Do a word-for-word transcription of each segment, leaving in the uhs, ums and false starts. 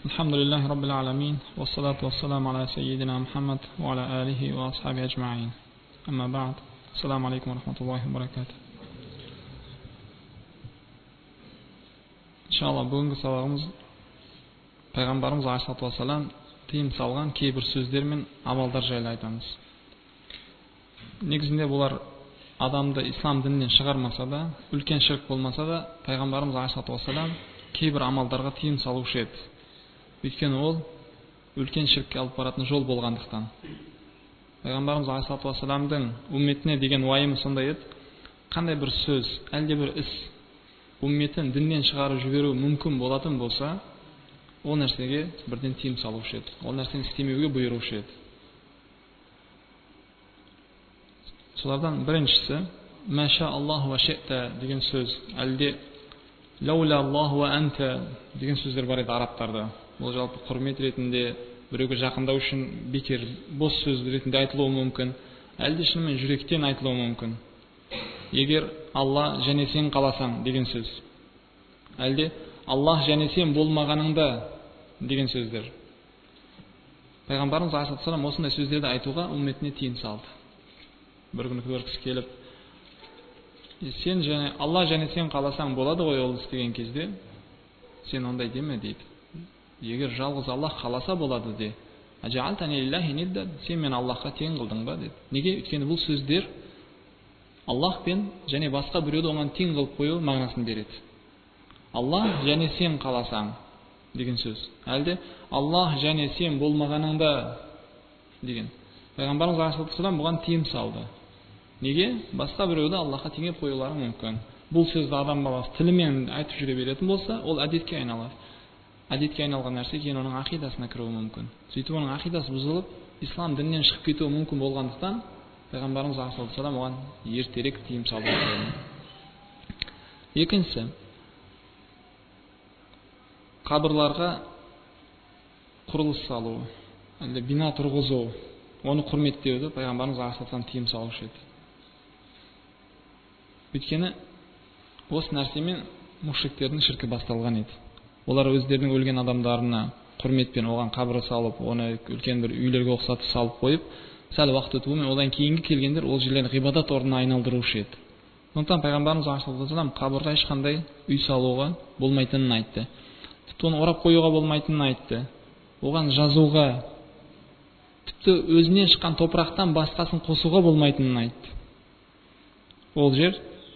Alhamdulillahi Rabbil Alamin, wa salatu wa salam ala sayyidina Muhammad wa ala alihi wa ashabihi ajma'in. Amma ba'd. Assalamu alaikum wa rahmatullahi wa barakatuh. Inshaallah бүгінгі сабағымыз пайғамбарымыз алейхиссалату вассалам тыйым салған кейбір сөздер мен амалдар жайлы айтамыз. Негізінде бұлар адамды ислам дінінен шығармаса да, үлкен ширк болмаса да, пайғамбарымыз алейхиссалату вассалам кейбір амалдарға тыйым салушы еді. Өйткені ол үлкен ширкке алып баратын жол болғандықтан. Пайғамбарымыз алейхиссалату вассаламдың умметіне деген уайымы сондай еді. Қандай бір сөз, әлде бір іс умметін діннен шығарып жіберу мүмкін болатын болса, ол нәрсеге бірден тыйым салушы еді. Ол нәрсені істемеуге бұйырушы еді. Солардан біріншісі «Маша Аллаху ва ши'та» деген сөз, әлде «Лаула Аллаху ва анта» деген сөздер бар еді арабтарда. Бұл жалпы құрмет ретінде, біреуге жақындау үшін бекер бос сөз ретінде айтылуы мүмкін, әлде шынымен жүректен айтылуы мүмкін. Егер Алла және сен қаласаң деген сөз, әлде Аллах және сен болмағаныңда деген сөздер. Пайғамбарымыз алейхиссалату вассалам осындай сөздерді айтуға умметіне тыйым салды. Бір күні бір кісі келіп, сен және Алла және сен қаласаң болады ғой ол істеген кезде, сен ондай деме дейді. Егер жалғыз Аллах қаласа болады де. Ажалтани лиллахи нидда, сен мен Аллахқа тең қылдың ба деді. Неге? Өйткені бұл сөздер Аллах пен және басқа біреуді оған тең қылып қою мағынасын береді. Аллах және сен қаласаң деген сөз. Әлде Аллах және сен болмағаныңда деген. Пайғамбарымыз алейхиссалату вассалам бұған тыйым салды. Неге? Басқа біреуді Аллахқа теңеп қоюлары мүмкін. Бұл сөзді адам баласы тілімен айтып жүре беретін болса, ол әдетке айналады. Әдетке айналған нәрсе кейін оның ақидасына кіруі мүмкін. Сөйтіп оның ақидасы бұзылып, ислам дінінен шығып кетуі мүмкін болғандықтан, пайғамбарымыз алейхиссалату вассалам оған ертерек тыйым салды. Екіншісі, қабырларға құрылыс салу, әлде бина тұрғызу, оны құрметтеуді пайғамбарымыз алейхиссалату вассалам тыйым салушы еді. Өйткені осы нәрсемен мушриктердің шіркі басталған еді. Олар өздерінің өлген адамдарына құрметпен оған қабір салып, оны үлкен бір үйлерге ұқсатып салып қойып, сәл уақыт өтуімен одан кейінгі келгендер ол жерлерді ғибадат орнына айналдырушы еді. Сондықтан пайғамбарымыз алейхиссалату вассалам қабірге ешқандай үй салуға болмайтынын айтты. Тіпті оны орап қоюға болмайтынын айтты. Оған жазуға, тіпті өзінен шыққан топырақтан басқасын қосуға болмайтынын айтты. Ол жер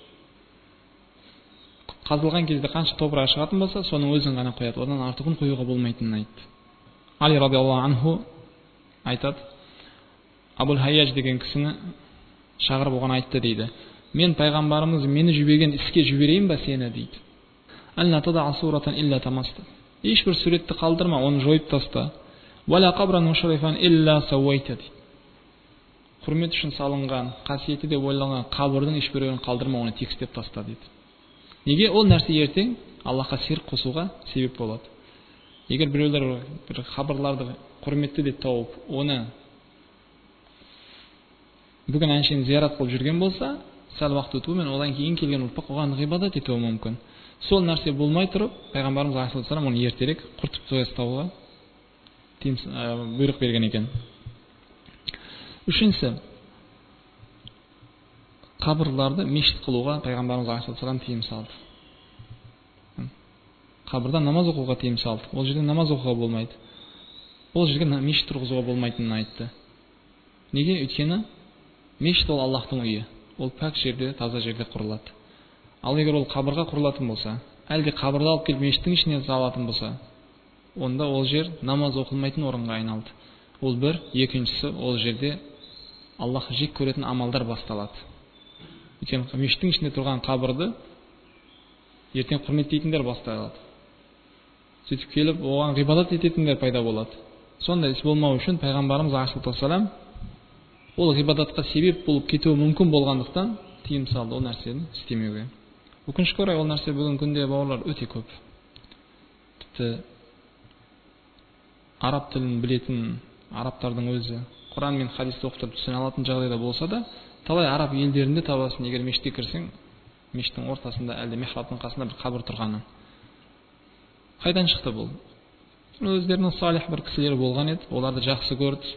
қазылған кезде қанша топырақ шығатын болса, соның өзін ғана қояды. Одан артығын қоюға болмайтынын айтты. Али радиаллаху анху айтады, Абул Хайяж деген кісіні шақырып оған айтты дейді. Мен пайғамбарымыз мені жіберген іске жіберейін ба сені дейді. Алла тада асурatan илля тамаста. Ешбір суретті қалдырма, оны жойып таста. Вала қабран мушарифан илля сауайта дейді. Құрмет үшін салынған, қасиеті деп ойланған қабырдың ешбіреуін қалдырма, оны текстеп таста дейді. Неге? Ол нәрсе ертең Аллахқа ширк қосуға себеп болады. Егер біреулер бір қабырларды құрметті деп тауып, оны бүгін әншейін зиярат қылып жүрген болса, сәл уақыт өтуімен одан кейін келген ұрпақ оған ғибадат етуі мүмкін. Сол нәрсе болмай тұрып, пайғамбарымыз алейхиссалату вассалам оны ертерек құртып тастауға бұйрық берген екен. Үшіншісі, қабырларды мешіт қылуға пайғамбарымыз алейхиссалату вассалам тыйым салды. Қабырда намаз оқуға тыйым салды. Ол жерде намаз оқуға болмайды. Ол жерге мешіт тұрғызуға болмайтынын айтты. Неге? Өйткені мешіт ол Аллахтың үйі. Ол пәк жерде, таза жерде құрылады. Ал егер ол қабырға құрылатын болса, әлде қабырды алып келіп мешіттің ішіне салатын болса, онда ол жер намаз оқылмайтын орынға айналды. Ол бір, екіншісі, ол жерде Аллах жек көретін амалдар басталады. Өйткені мешіттің ішінде тұрған қабырды ертең құрметтейтіндер басталады. Сөйтіп келіп, оған ғибадат ететіндер пайда болады. Сондай іс болмау үшін пайғамбарымыз алейхиссалату вассалам ол ғибадатқа себеп болып кетуі мүмкін болғандықтан тыйым салды ол нәрсені істемеуге. Өкінішке орай ол нәрсе бүгін күнде бауырлар өте көп. Тіпті араб тілін білетін арабтардың өзі Құран мен хадисті оқытып түсіне алатын жағдайда болса да, талай араб елдерінде табасың, егер мешітке кірсең, мешіттің ортасында әлде михрабтың қасында бір қабір тұрғанын. Қайдан шықты бұл? Өздерінің салих бір кісілер болған еді, оларды жақсы көрді.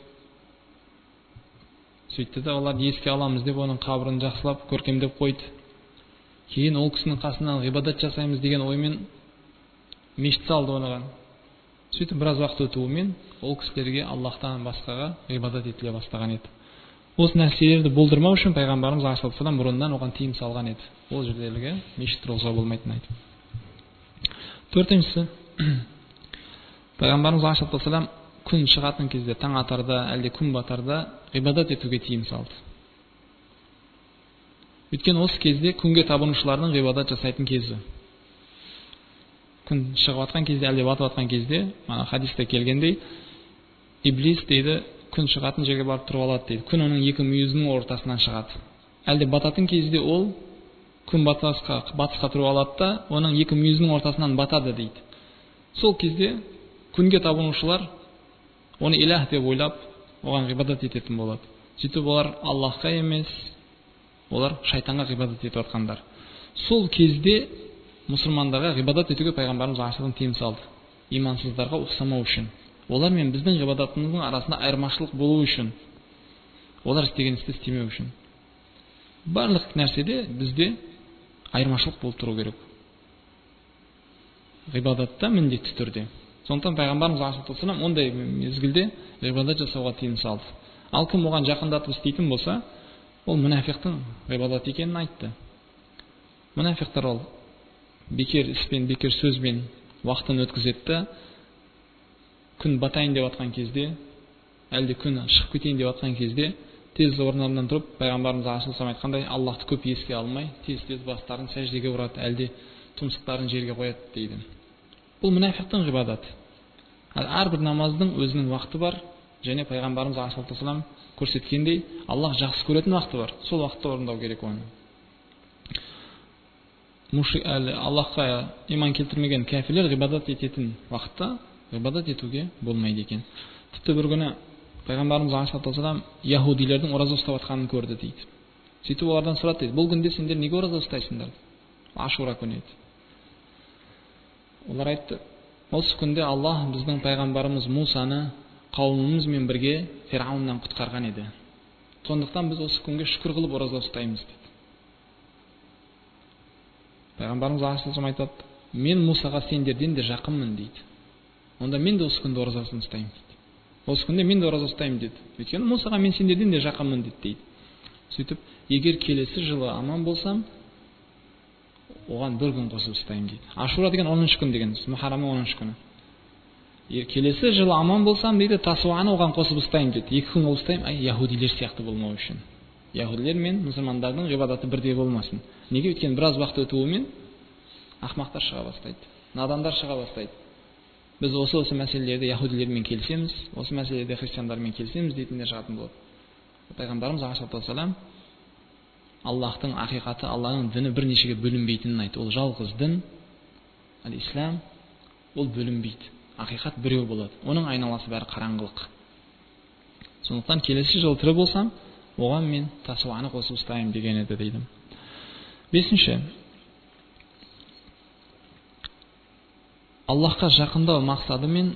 Сөйтті де оларды еске аламыз деп оның қабірін жақсылап көркемдеп қойды. Кейін ол кісінің қасынан ғибадат жасаймыз деген оймен мешіт салды оныған. Сөйтіп біраз уақыт өтуімен ол кісілерге Аллахтан басқаға ғибадат етіле бастаған еді. Осы нәрселерді болдырмау үшін пайғамбарымыз алейхи салам бұрыннан оған тыйым салған еді. Ол жерлерге мешіт тұрғызуға болмайтынын айтты. Төртіншісі, пайғамбарымыз алейхи салам күн шығатын кезде, таң атарда, әлде күн батарда ғибадат етуге тыйым салды. Өйткені осы кезде күнге табынушылардың ғибадат жасайтын кезі. Күн шығып атқан кезде, әлде батып атқан кезде, мана хадисте келгендей, иблис дейді, күн шығатын жерге барып тұрып алады дейді. Күн оның екі мүйізінің ортасынан шығады. Әлде бататын кезде ол күн батысқа, батысқа тұрып алады да, оның екі мүйізінің ортасынан батады дейді. Сол кезде күнге табынушылар оны иләх деп ойлап, оған ғибадат ететін болады. Сөйтіп олар Аллахқа емес, олар шайтанға ғибадат етіп атқандар. Сол кезде мұсылмандарға ғибадат етуге пайғамбарымыз ашығын тыйым салды. Имансыздарға ұқсамау үшін. Олар мен біздің ғибадатымыздың арасында айырмашылық болу үшін. Олар істеген істі істемеу үшін. Барлық нәрседе бізде айырмашылық болып тұру керек. Ғибадатта міндетті түрде. Сондықтан пайғамбарымыз алейхи ондай мезгілде ғибадат жасауға тыйым салды. Ал кім оған жақындатып істейтін болса, ол мұнафиқтың ғибадат екенін айтты. Мұнафиқтар ол бекер іспен, бекер сөзбен уақытын өткізеді. Күн батайын деп атқан кезде, әлде күн шығып кетейін деп атқан кезде, тез орнынан тұрып, пайғамбарымыз алейхи айтқандай, Аллахты көп еске алмай, тез-тез бастарын сәждеге ұрады, әлде тұмсықтарын жерге қояды дейді. Бұл мұнафиқтың ғибадаты. Әрбір намаздың өзінің уақыты бар, және пайғамбарымыз алейхи көрсеткендей, Аллах жақсы көретін уақыты бар. Сол уақытта орындау керек оны. Аллахқа иман келтірмеген кәфирлер ғибадат ететін уақытта ғибадат етуге болмайды екен. Тіпті бір күні пайғамбарымыз алейхи яһудилердің ораза ұстап жатқанын көрді дейді. Сөйтіп олардан сұрады дейді, бұл күнде сендер неге ораза ұстайсыңдар? Ашура күні еді. Олар айтты, осы күнде Аллах біздің пайғамбарымыз Мусаны қауымымызмен бірге Фирғауннан құтқарған еді. Сондықтан біз осы күнге шүкір қылып ораза ұстаймыз дейді. Пайғамбарымыз алейхи айтады, мен Мусаға сендерден де жақынмын дейді. Онда мен де осы күнде оразасын ұстаймын дейді. Осы күнде мен де ораза ұстаймын деді. Өйткені Мусаға мен сендерден де жақынмын дейді. Сөйтіп, егер келесі жылы аман болсам, оған бір күн қосып ұстаймын дейді. Ашура деген оныншы күн деген, Мухаррамның оныншы күні. Келесі жылы аман болсам дейді, Тасуаны оған қосып ұстаймын дейді. Екі күн ұстаймын, ай, яһудилер сияқты болмау үшін. Яһудилер мен мұсылмандардың ғибадаты бірдей болмасын. Неге? Өйткені біраз уақыт өтуімен ақмақтар шыға бастайды, надандар шыға бастайды. Біз осы-осы мәселелерді яһудилермен келісеміз, осы мәселелерді христиандармен келісеміз дейтіндер шығатын болады. Пайғамбарымыз алейхи Аллахтың ақиқаты, Алланың діні бірнешеге бөлінбейтінін айтты. Ол жалғыз дін, ал-ислам, ол бөлінбейді. Ақиқат біреу болады. Оның айналасы бәрі қараңғылық. Сондықтан келесі жыл тірі болсам, оған мен тасуаны қосып ұстаймын деген еді дейді. Бесінші, Аллахқа жақындау мақсадымен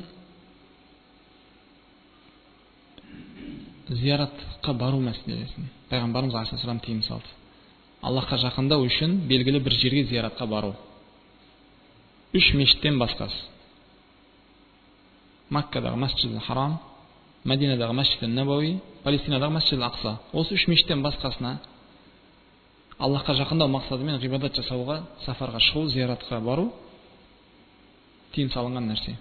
зияратқа бару мәселесін пайғамбарымыз алейхи тыйым салды. Аллахқа жақындау үшін белгілі бір жерге зияратқа бару. Үш мешіттен басқасы. Маккадағы Масжид Харам, Мәдинадағы Масжид Набауи, Палестинадағы Масжид Ақса. Осы үш мешіттен басқасына Аллахқа жақындау мақсадымен ғибадат жасауға, сафарға шығу, зияратқа бару тыйым салынған нәрсе.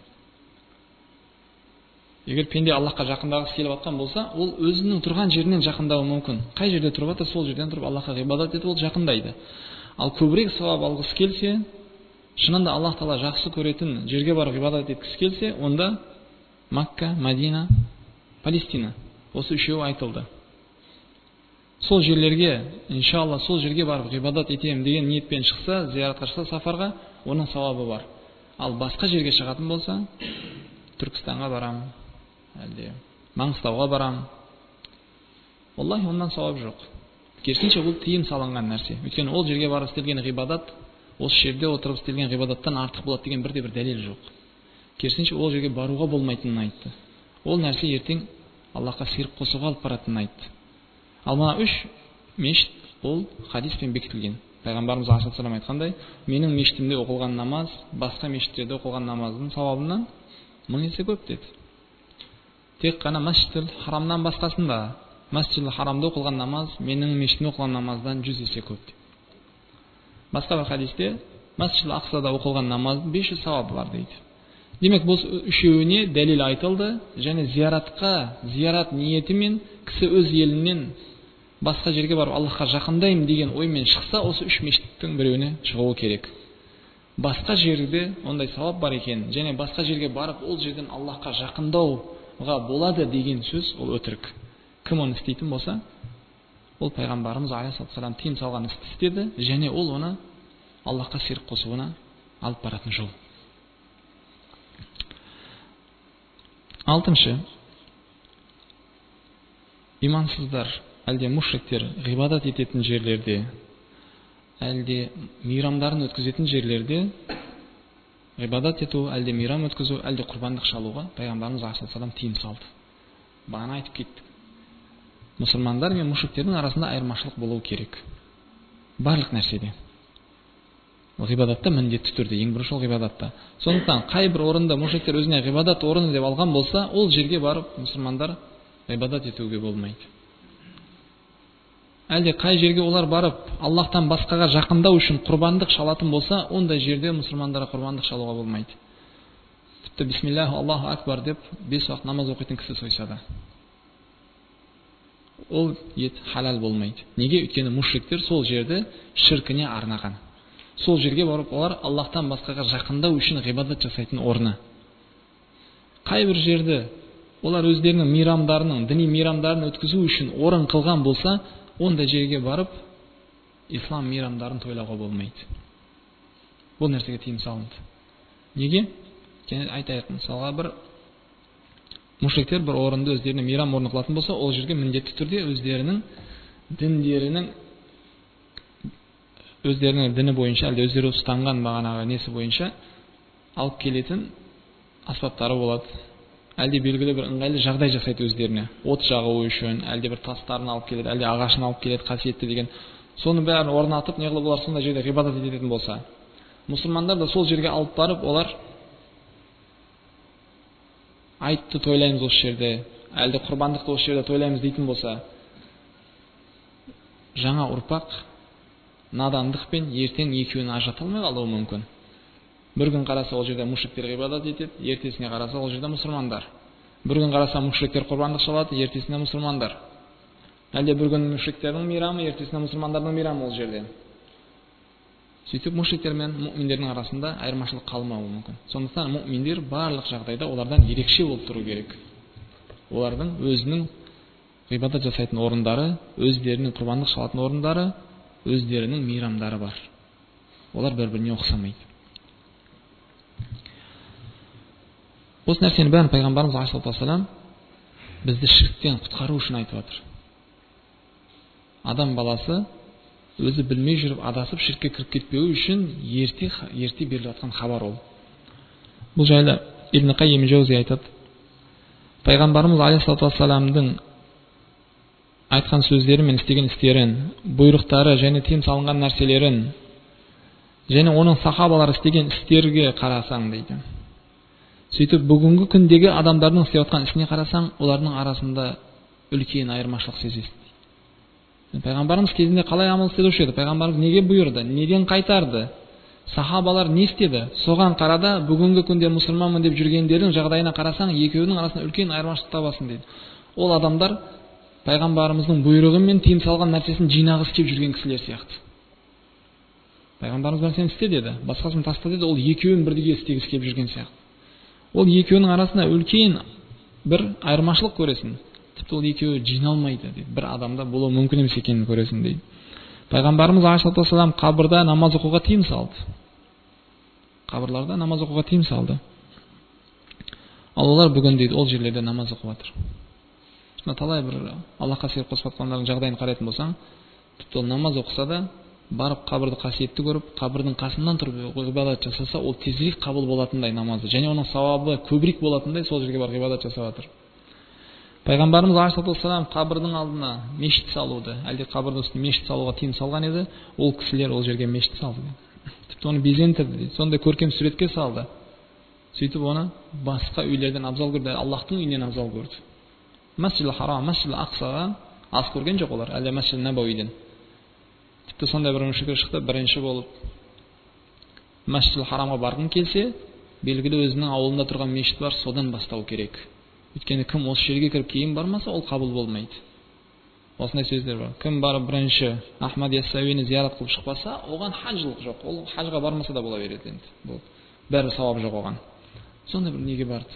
Егер пенде Аллахқа жақындағысы келіп атқан болса, ол өзінің тұрған жерінен жақындауы мүмкін. Қай жерде тұрып жатыр, сол жерден тұрып Аллахқа ғибадат етіп, ол жақындайды. Ал көбірек сауап алғысы келсе, шынында Аллах Тағала жақсы көретін жерге барып ғибадат еткісі келсе, онда Макка, Мәдина, Палестина. Осы үшеуі айтылды. Сол жерлерге, иншалла, сол жерге барып ғибадат етемін деген ниетпен шықса, зияратқа шықса, сафарға, оның сауабы бар. Ал басқа жерге шығатын болса, Түркістанға барам, әлде Маңғыстауға барам, Аллах ондан сауап жоқ. Керісінше бұл тыйым салынған нәрсе. Өйткені ол жерге барып істелген ғибадат, осы жерде отырып істелген ғибадаттан артық болады деген бірде бір дәлел жоқ. керісінше ол жерге баруға болмайтынын айтты. Ол нәрсе ертең Аллахқа ширк қосуға алып баратынын айтты. Ал мына үш мешіт ол хадиспен бекітілген. Пайғамбарымыз алейхиссалам айтқандай, менің мешітімде оқылған намаз басқа мешіттерде оқылған намаздың сауабынан мың есе көп деді. Тек қана Масжидул Харамнан басқасында, Масжидул Харамда оқылған намаз менің мешітімде оқылған намаздан жүз есе көп дейді. Басқа бір хадисте Масжидул Ақсада оқылған намаздың бес жүз сауабы бар дейді. Демек бұл үшеуіне дәлел айтылды, және зияратқа, зиярат ниетімен кісі өз елінен басқа жерге барып Аллахқа жақындаймын деген оймен шықса, осы үш мешіттің біреуіне шығуы керек. Басқа жерде ондай сауап бар екен, және басқа жерге барып ол жерден Аллахқа жақындауға болады деген сөз ол өтірік. Кім оны істейтін болса, ол пайғамбарымыз алейхиссалам тыйым салған істі істеді, және ол оны Аллахқа ширк қосуына алып баратын жол. Алтыншы, имансыздар, әлде мушриктер ғибадат ететін жерлерде, әлде мейрамдарын өткізетін жерлерде ғибадат ету, әлде мейрам өткізу, әлде құрбандық шалуға пайғамбарымыз алейхиссалам тыйым салды. Бағана айтып кеттік. Мұсылмандар мен мушриктердің арасында айырмашылық болуы керек. Барлық нәрседе. Ғибадатта міндетті түрде, ең бірінші ол ғибадатта. Сондықтан қай бір орында мушриктер өзіне ғибадат орны деп алған болса, ол жерге барып мұсылмандар ғибадат етуге болмайды. Әлде қай жерге олар барып Аллахтан басқаға жақындау үшін құрбандық шалатын болса, ондай жерде мұсылмандарға құрбандық шалуға болмайды. Тіпті бисмиллаху Аллаху акбар деп бес уақыт намаз оқитын кісі сойса да, ол ет халал болмайды. Неге? Өйткені мушриктер сол жерді шіркіне арнаған. Сол жерге барып олар Аллахтан басқаға жақындау үшін ғибадат жасайтын орны. Қай бір жерді олар өздерінің мейрамдарының, діни мейрамдарын өткізу үшін орын қылған болса, онда жерге барып ислам мейрамдарын тойлауға болмайды. Бұл нәрсеге тыйым салынды. Неге? Және айтайық, мысалға бір мушриктер бір орынды өздеріне мейрам орны қылатын болса, ол жерге міндетті түрде өздерінің діндерінің өздерінің діні бойынша, әлде өздері ұстанған бағанағы несі бойынша алып келетін аспаптары болады. Әлде белгілі бір ыңғайлы жағдай жасайды өздеріне. От жағу үшін, әлде бір тастарын алып келеді, әлде ағашын алып келеді, қасиетті деген. Соны бәрін орнатып, неғылып олар сондай жерде ғибадат ететін болса, мұсылмандар да сол жерге алып барып, олар айтты тойлаймыз осы жерде, әлде құрбандықты осы жерде тойлаймыз дейтін болса, жаңа ұрпақ надандықпен ертең екеуін ажырата алмай қалуы мүмкін. Бір күн қараса ол жерде мушриктер ғибадат етеді, ертесіне қараса ол жерде мұсылмандар. Бір күн қараса мушриктер құрбандық шалады, ертесіне мұсылмандар. Әлде бір күн мушриктердің мейрамы, ертесіне мұсылмандардың мейрамы ол жерде. Сөйтіп мушриктер мен муъминдердің арасында айырмашылық қалмауы мүмкін. Сондықтан муъминдер барлық жағдайда олардан ерекше болып тұру керек. Олардың өзінің ғибадат жасайтын орындары, өздерінің құрбандық шалатын орындары, өздерінің мейрамдары бар. Олар бір-біріне ұқсамайды. Осы нәрсені бәрін пайғамбарымыз алейхиссалам бізді ширктен құтқару үшін айтып жатыр. Адам баласы өзі білмей жүріп адасып ширкке кіріп кетпеуі үшін ерте ерте беріліп жатқан хабар ол. Бұл жайлы Ибн Қаййим Жаузи айтады. Пайғамбарымыз алейхиссаламдың айтқан сөздері мен істеген істерін, бұйрықтары және тыйым салынған нәрселерін, және оның сахабалары істеген істерге қарасаң дейді. Сөйтіп бүгінгі күндегі адамдардың істеп жатқан ісіне қарасаң, олардың арасында үлкен айырмашылық сезесің. Пайғамбарымыз кезінде қалай амал істеуші еді? Пайғамбарымыз неге бұйырды? Неден қайтарды? Сахабалар не істеді? Соған қарада бүгінгі күнде мұсылманмын деп жүргендердің жағдайына қарасаң, екеуінің арасында үлкен айырмашылық табасың дейді. Ол адамдар пайғамбарымыздың бұйрығы мен тыйым салған нәрсесін жинағысы келіп жүрген кісілер сияқты. Пайғамбарымыз сен істе деді, басқасын таста деді, ол екеуін бірдей істегісі келіп жүрген сияқты. Ол екеуінің арасында үлкен бір айырмашылық көресің. Тіпті ол екеуі жиналмайды дейді. Бір адамда болуы мүмкін емес екенін көресің дейді. Пайғамбарымыз алейхиссалам қабірда намаз оқуға тыйым салды. Қабірларда намаз оқуға тыйым салды. Ал олар бүгін дейді ол жерлерде намаз оқып жатыр. Талай бір Аллахқа ширк қосып жатқандардың жағдайын қарайтын болсаң, тіпті ол намаз оқыса да барып қабірді қасиетті көріп, қабірдің қасынан тұрып ғибадат жасаса, ол тезірек қабыл болатындай намазы, және оның сауабы көбірек болатындай сол жерге барып ғибадат жасап жатыр. Пайғамбарымыз алейхиссалату вассалам қабірдің алдына мешіт салуды, әлде қабірдің үстіне мешіт салуға тыйым салған еді, ол кісілер ол жерге мешіт салды. Тіпті оны безендірді, сондай көркем суретке салды. Сөйтіп оны басқа үйлерден абзал көрді, Аллахтың үйінен абзал көрді. Масжидул Харам, Масжидул Ақсаға аз көрген жоқ олар, әлде Масжидул Набауиден. Тіпті сондай бір мүшкіл шықты, бірінші болып Масжидул Харамға барғың келсе, белгілі өзінің ауылында тұрған мешіт бар, содан бастау керек. Өйткені кім осы жерге кіріп кейін бармаса, ол қабыл болмайды. Осындай сөздер бар. Кім барып бірінші Ахмад Яссауині зиярат қылып шықпаса, оған хаджылық жоқ. Ол хажға бармаса да бола береді енді. Бұл бәрі сауап жоқ оған. Сондай бір неге барды.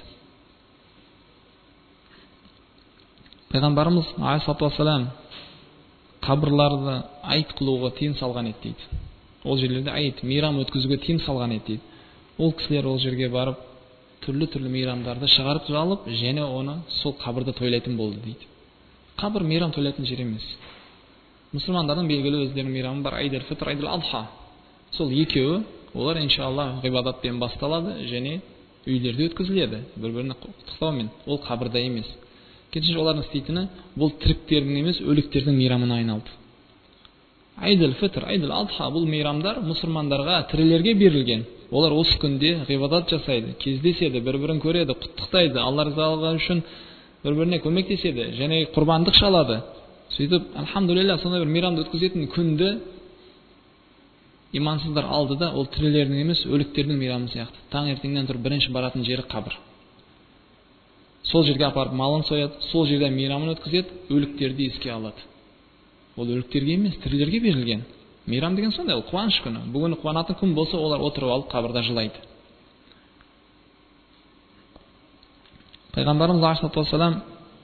Пайғамбарымыз алейхиссалату вассалам қабырларды айт қылуға тыйым салған еді дейді. Ол жерлерде айт, мейрам өткізуге тыйым салған еді дейді. Ол кісілер ол жерге барып түрлі-түрлі мейрамдарды шығарып алып, және оны сол қабірді тойлайтын болды дейді. Қабір мейрам тойлайтын жер емес. Мұсылмандардың белгілі өздерінің мейрамы бар, Айд аль-Фитр, Айд аль-Адха. Сол екеуі, олар иншалла ғибадатпен басталады және үйлерде өткізіледі, бір-біріне құттықтаумен. Ол қабірда емес. Кетінші олардың істейтіні бұл тіріктердің емес, өліктердің мейрамына айналды. Айд аль-Фитр, Айд аль-Адха бұл мейрамдар мұсылмандарға, тірілерге берілген. Олар осы күнде ғибадат жасайды, кездеседі, бір-бірін көреді, құттықтайды, Алла ризалығы үшін бір-біріне көмектеседі, және құрбандық шалады. Сөйтіп, альхамдулилля, сондай бір мейрамды өткізетін күнді имансыздар алды да, ол тірілердің емес, өліктердің мейрамы сияқты. Таңертеңнен тұрып бірінші баратын жері қабір. Сол жерге апарып малын сояды, сол жерде мейрамын өткізеді, өліктерді еске алады. Ол өліктерге емес, тірілерге берілген. Мейрам деген сондай, ол қуаныш күні. Бүгін қуанатын күн болса, олар отырып алып қабірда жылайды. Пайғамбарымыз алейхиссалату вассалам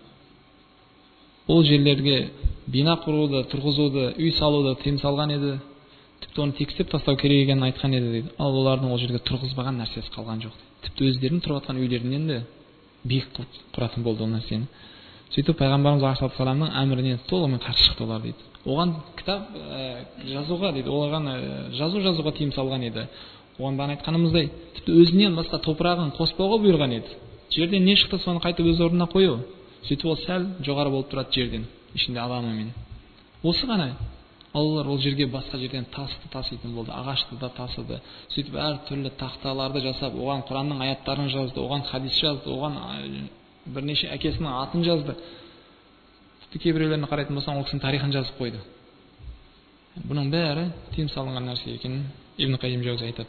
ол жерлерге бина құруды, тұрғызуды, үй салуды тыйым салған еді. Тіпті оны текстеп тастау керек екенін айтқан еді дейді. Ал олардың ол жерге тұрғызбаған нәрсесі қалған жоқ. Тіпті өздерінің тұрып жатқан үйлерінен де биік құратын болды ол нәрсені. Сөйтіп пайғамбарымыз алейхиссалату вассаламның әміріне толығымен қарсы шықты олар дейді. Оған кітап ә, жазуға дейді, оған ә, жазу жазуға тыйым салған еді. Оған баған айтқанымыздай, тіпті өзінен басқа топырағын қоспауға бұйырған еді. Жерден не шықты, соны қайтып өз орнына қою. Сөйтіп ол сәл жоғары болып тұрады жерден, ішінде адамымен. Осы ғана. Аллар ол жерге басқа жерден тасты таситын болды, ағашты да тасыды. Сөйтіп әр түрлі тақталарды жасап, оған Құранның аяттарын жазды, оған хадис жазды, оған бірнеше әкесінің атын жазды. Тіпті кейбіреулеріне қарайтын болсаң, ол кісінің тарихын жазып қойды. Бұның бәрі тыйым салынған нәрсе екенін Ибн Қайим Жаузи айтады.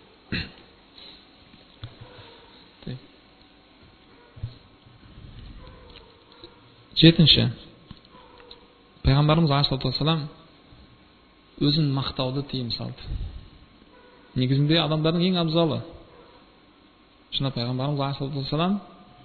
Жетінші. Пайғамбарымыз алейхиссалату вассалам өзін мақтауды тыйым салды. Негізінде адамдардың ең абзалы. Шына пайғамбарымыз алейхиссалату вассалам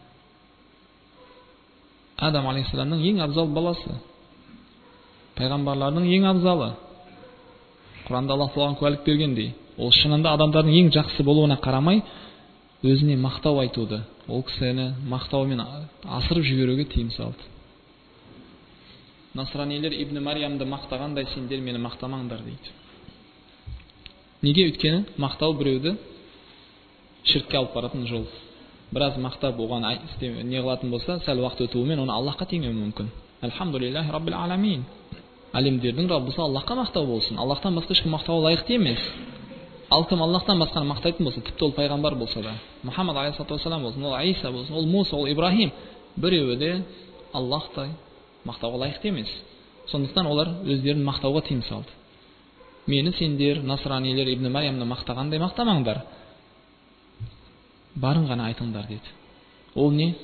Адам алейхиссаламның ең абзал баласы. Пайғамбарлардың ең абзалы. Құранда Аллах оған куәлік бергендей, ол шынында адамдардың ең жақсы болуына қарамай, өзіне мақтау айтуды, ол кісіні мақтаумен асырып жіберуге тыйым салды. Насранилер Ибн Мариямды мақтағандай, сендер мені мақтамаңдар дейді. Неге? Өйткені мақтау біреуді ширкке алып баратын жол. Біраз мақтап оған не қылатын болса, сәл уақыт өтуімен оны Аллахқа теңеуі мүмкін. Альхамдулиллахи раббил аламин. Әлемдердің Раббысы Аллахқа мақтау болсын. Аллахтан басқа ешкім мақтауға лайықты емес. Ал кім Аллахтан басқаны мақтайтын болса, тіпті ол пайғамбар болса да, Мұхаммад алейхиссалату вассалам болсын, ол Иса болсын, ол Муса, ол Ибрахим, біреуі де Аллахтай мақтауға лайықты емес. Сондықтан олар өздерін мақтауға тыйым салды. Мені сендер насранилер Ибн Мариямны мақтағандай мақтамаңдар. Барын ғана айтыңдар деді. Ол не?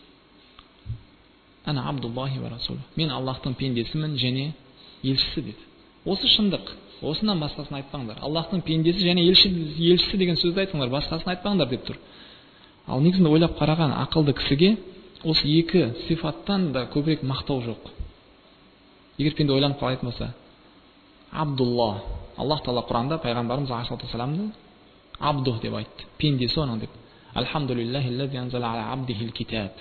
Ана Абдуллахи ва Расул. Мен Аллахтың пендесімін және елшісі деді. Осы шындық. Осынан басқасын айтпаңдар. Аллахтың пендесі және елшісі деген сөзді айтыңдар, басқасын айтпаңдар деп тұр. Ал негізінде ойлап қараған ақылды кісіге осы екі сифаттан да көбірек мақтау жоқ. Егер пенде ойланып қалайтын болса, Абдулла, Аллах Тағала Құранда пайғамбарымыз алейхиссалату вассаламды Абдух деп айтты. Пендесі оның деп. Альхамдулиллахи анзала аля абдихил китаб.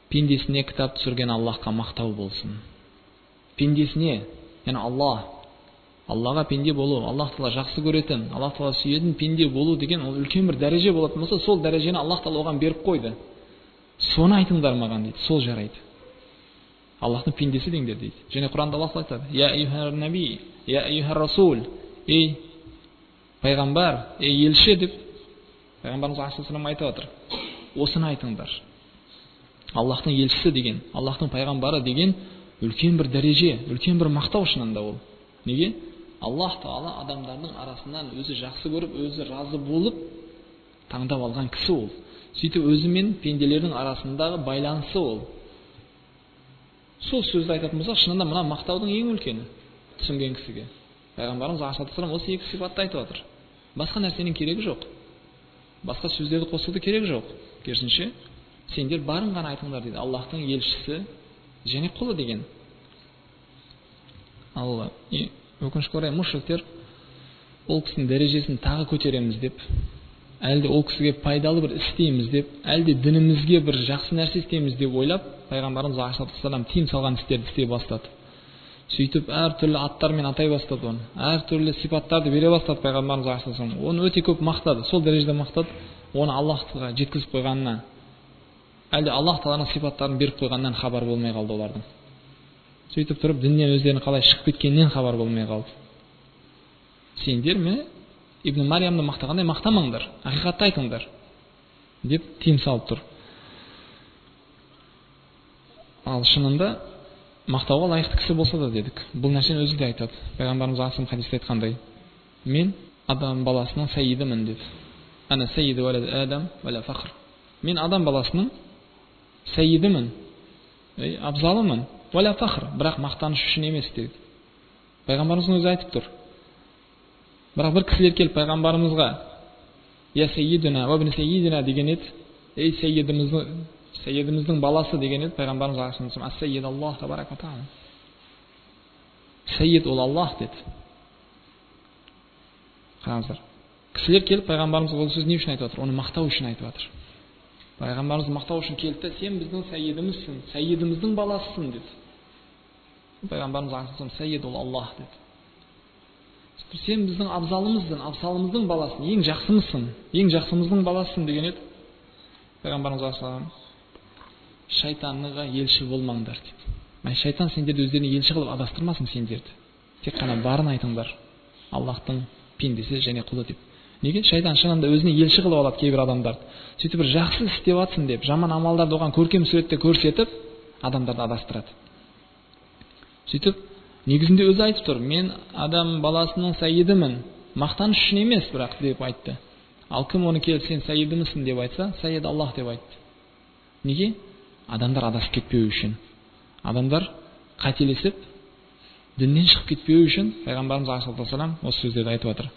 Пендесіне кітап түсірген Аллахқа мақтау болсын. Пендесіне, яғни Аллах Аллаға пенде болу, Аллах Тағала жақсы көретін, Аллах Тағала сүйетін пенде болу деген ол үлкен бір дәреже болатын болса, сол дәрежені Аллах Тағала оған беріп қойды. Соны айтыңдар маған дейді, сол жарайды. Аллахтың пендесі деңдер дейді. Және Құранда Аллах айтады: "Я айюхар наби, я айюхар расул", ей пайғамбар, ей елші деп пайғамбарымыз алейхиссалам айтып отыр. Осыны айтыңдар. Аллахтың елшісі деген, Аллахтың пайғамбары деген үлкен бір дәреже, үлкен бір мақтау шынында ол. Неге? Аллах Тағала адамдардың арасынан өзі жақсы көріп, өзі разы болып таңдап алған кісі ол. Сөйтіп өзі мен пенделердің арасындағы байланысы ол. Сол сөзді айтатын болсақ, шынында мына мақтаудың ең үлкені түсінген кісіге. Пайғамбарымыз алейхиссалам осы екі сипатты айтып отыр. Басқа нәрсенің керегі жоқ. Басқа сөздерді қосуды керек жоқ. Керісінше, сендер барын ғана айтыңдар дейді. Аллахтың елшісі және құлы деген. Алла, өкінішке орай мушриктер ол кісінің дәрежесін тағы көтереміз деп, әлде ол кісіге пайдалы бір істейміз деп, әлде дінімізге бір жақсы нәрсе істейміз деп ойлап, пайғамбарымыз алейхиссалам тиым салған істерді істей бастады. Сөйтіп әртүрлі аттармен атай бастады оны, әртүрлі сипаттарды бере бастады пайғамбарымыз алейхиссалам. Оны өте көп мақтады, сол дәрежеде мақтады, оны Аллахқа жеткізіп қойғанына, әлде Аллах Тағаланың сипаттарын беріп қойғаннан хабар болмай қалды олардың. Сөйтіп тұрып діннен өздерінің қалай шығып кеткеннен хабар болмай қалды. Сендер ме Ибн Мариямды мақтағандай мақтамаңдар, ақиқатты айтыңдар деп тиым салып тұр. Ал шынында мақтауға лайықты кісі болса да дедік. Бұл нәрсені өзі де айтады. Пайғамбарымыз алейхиссалам хадисте айтқандай: "Мен адам баласының сәйидімін" деді. "Ана сәйиду валад Адам вала фахр". Мен адам баласының сәйидімін, абзалымын, вала фахр, бірақ мақтаныш үшін емес деді. Пайғамбарымыз өзі айтып тұр. Бірақ бір кісілер келіп пайғамбарымызға "Я сәйидуна ва ибн сәйидина" деген еді. Ей сәйидіміздің сәйидіміздің баласы деген еді. Пайғамбарымыз алейхиссалам: "Ас-сәйид Аллах табарак ва тағала". Сәйид ол Аллах деді. Қараңыздар. Кісілер келіп пайғамбарымызға ол сөз не үшін айтып отыр? Оны мақтау үшін айтып отыр. Пайғамбарымыз мақтау үшін келді, сен біздің сәйидімізсің, сәйидіміздің баласысың деді. Пайғамбарымыз алейхиссалам: "Сәйид ол Аллах" деді. Сен біздің абзалымызсың, абзалымыздың баласың, ең жақсымызсың, ең жақсымыздың баласысың деген еді. Пайғамбарымыз алейхиссалам: "Шайтанға елші болмаңдар" дейді. Май шайтан сендерді өздеріне елші қылып адастырмасын сендерді. Тек қана барын айтыңдар. Аллахтың пендесі және құлы деп. Неге? Шайтан шынында өзіне елші қылып алады кейбір адамдарды. Сөйтіп бір жақсы істеп жатсын деп, жаман амалдарды оған көркем суретте көрсетіп, адамдарды адастырады. Сөйтіп негізінде өзі айтып тұр: "Мен адам баласының сәйидімін, мақтаныш үшін емес бірақ" деп айтты. Ал кім оны келіп сен сәйидімісің деп айтса, сәйид Аллах деп айтты. Неге? Адамдар адасып кетпеу үшін. Адамдар қателесіп, діннен шығып кетпеу үшін пайғамбарымыз алейхиссалам осы сөздерді айтып отыр.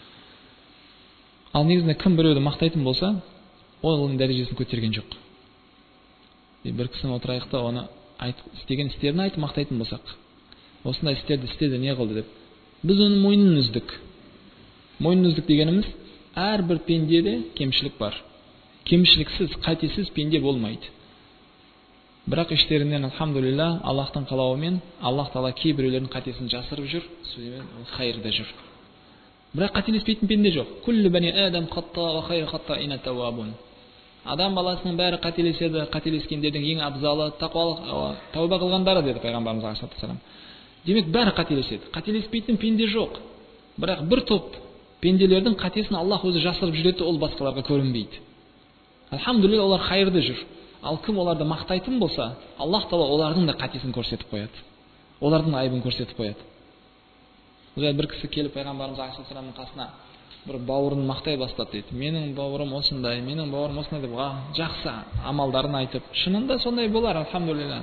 Ал негізінде кім біреуді мақтайтын болса, ол оның дәрежесін көтерген жоқ. Бір кісіні отырайық та оны істеген істерін айтып мақтайтын болсақ, осындай істерді істеді, не қылды деп, біз оның мойнын үздік. Мойнын үздік дегеніміз, әрбір пендеде кемшілік бар. Кемшіліксіз, қатесіз пенде болмайды. Бірақ іштерінен алхамдулилля, Аллахтың қалауымен Аллах Тағала кейбіреулердің қатесін жасырып жүр, сөймен хайырда жүр. Бірақ қателеспейтін пенде жоқ. Күллі бәни адам қатта ва хайр қатта ина тауабун. Адам баласының бәрі қателеседі, қателескендердің ең абзалы тақуалық, тәуба қылғандары деді пайғамбарымыз алейхиссалам. Демек бәрі қателеседі. Қателеспейтін пенде жоқ. Бірақ бір топ пенделердің қатесін Аллах өзі жасырып жүреді, ол басқаларға көрінбейді. Алхамдулилля, олар хайырда жүр. Ал кім оларды мақтайтын болса, Аллах Тағала олардың да қатесін көрсетіп қояды. Олардың айыбын көрсетіп қояды. Бір кісі келіп пайғамбарымыз алейхиссаламның қасына бір бауырын мақтай бастады дейді. Менің бауырым осындай, менің бауырым осындай деп, жақсы амалдарын айтып, шынында сондай болар, алхамдулилля.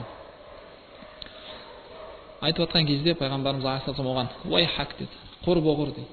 Айтып отқан кезде пайғамбарымыз алейхиссалам оған уайхак деді, қор боғыр дейді.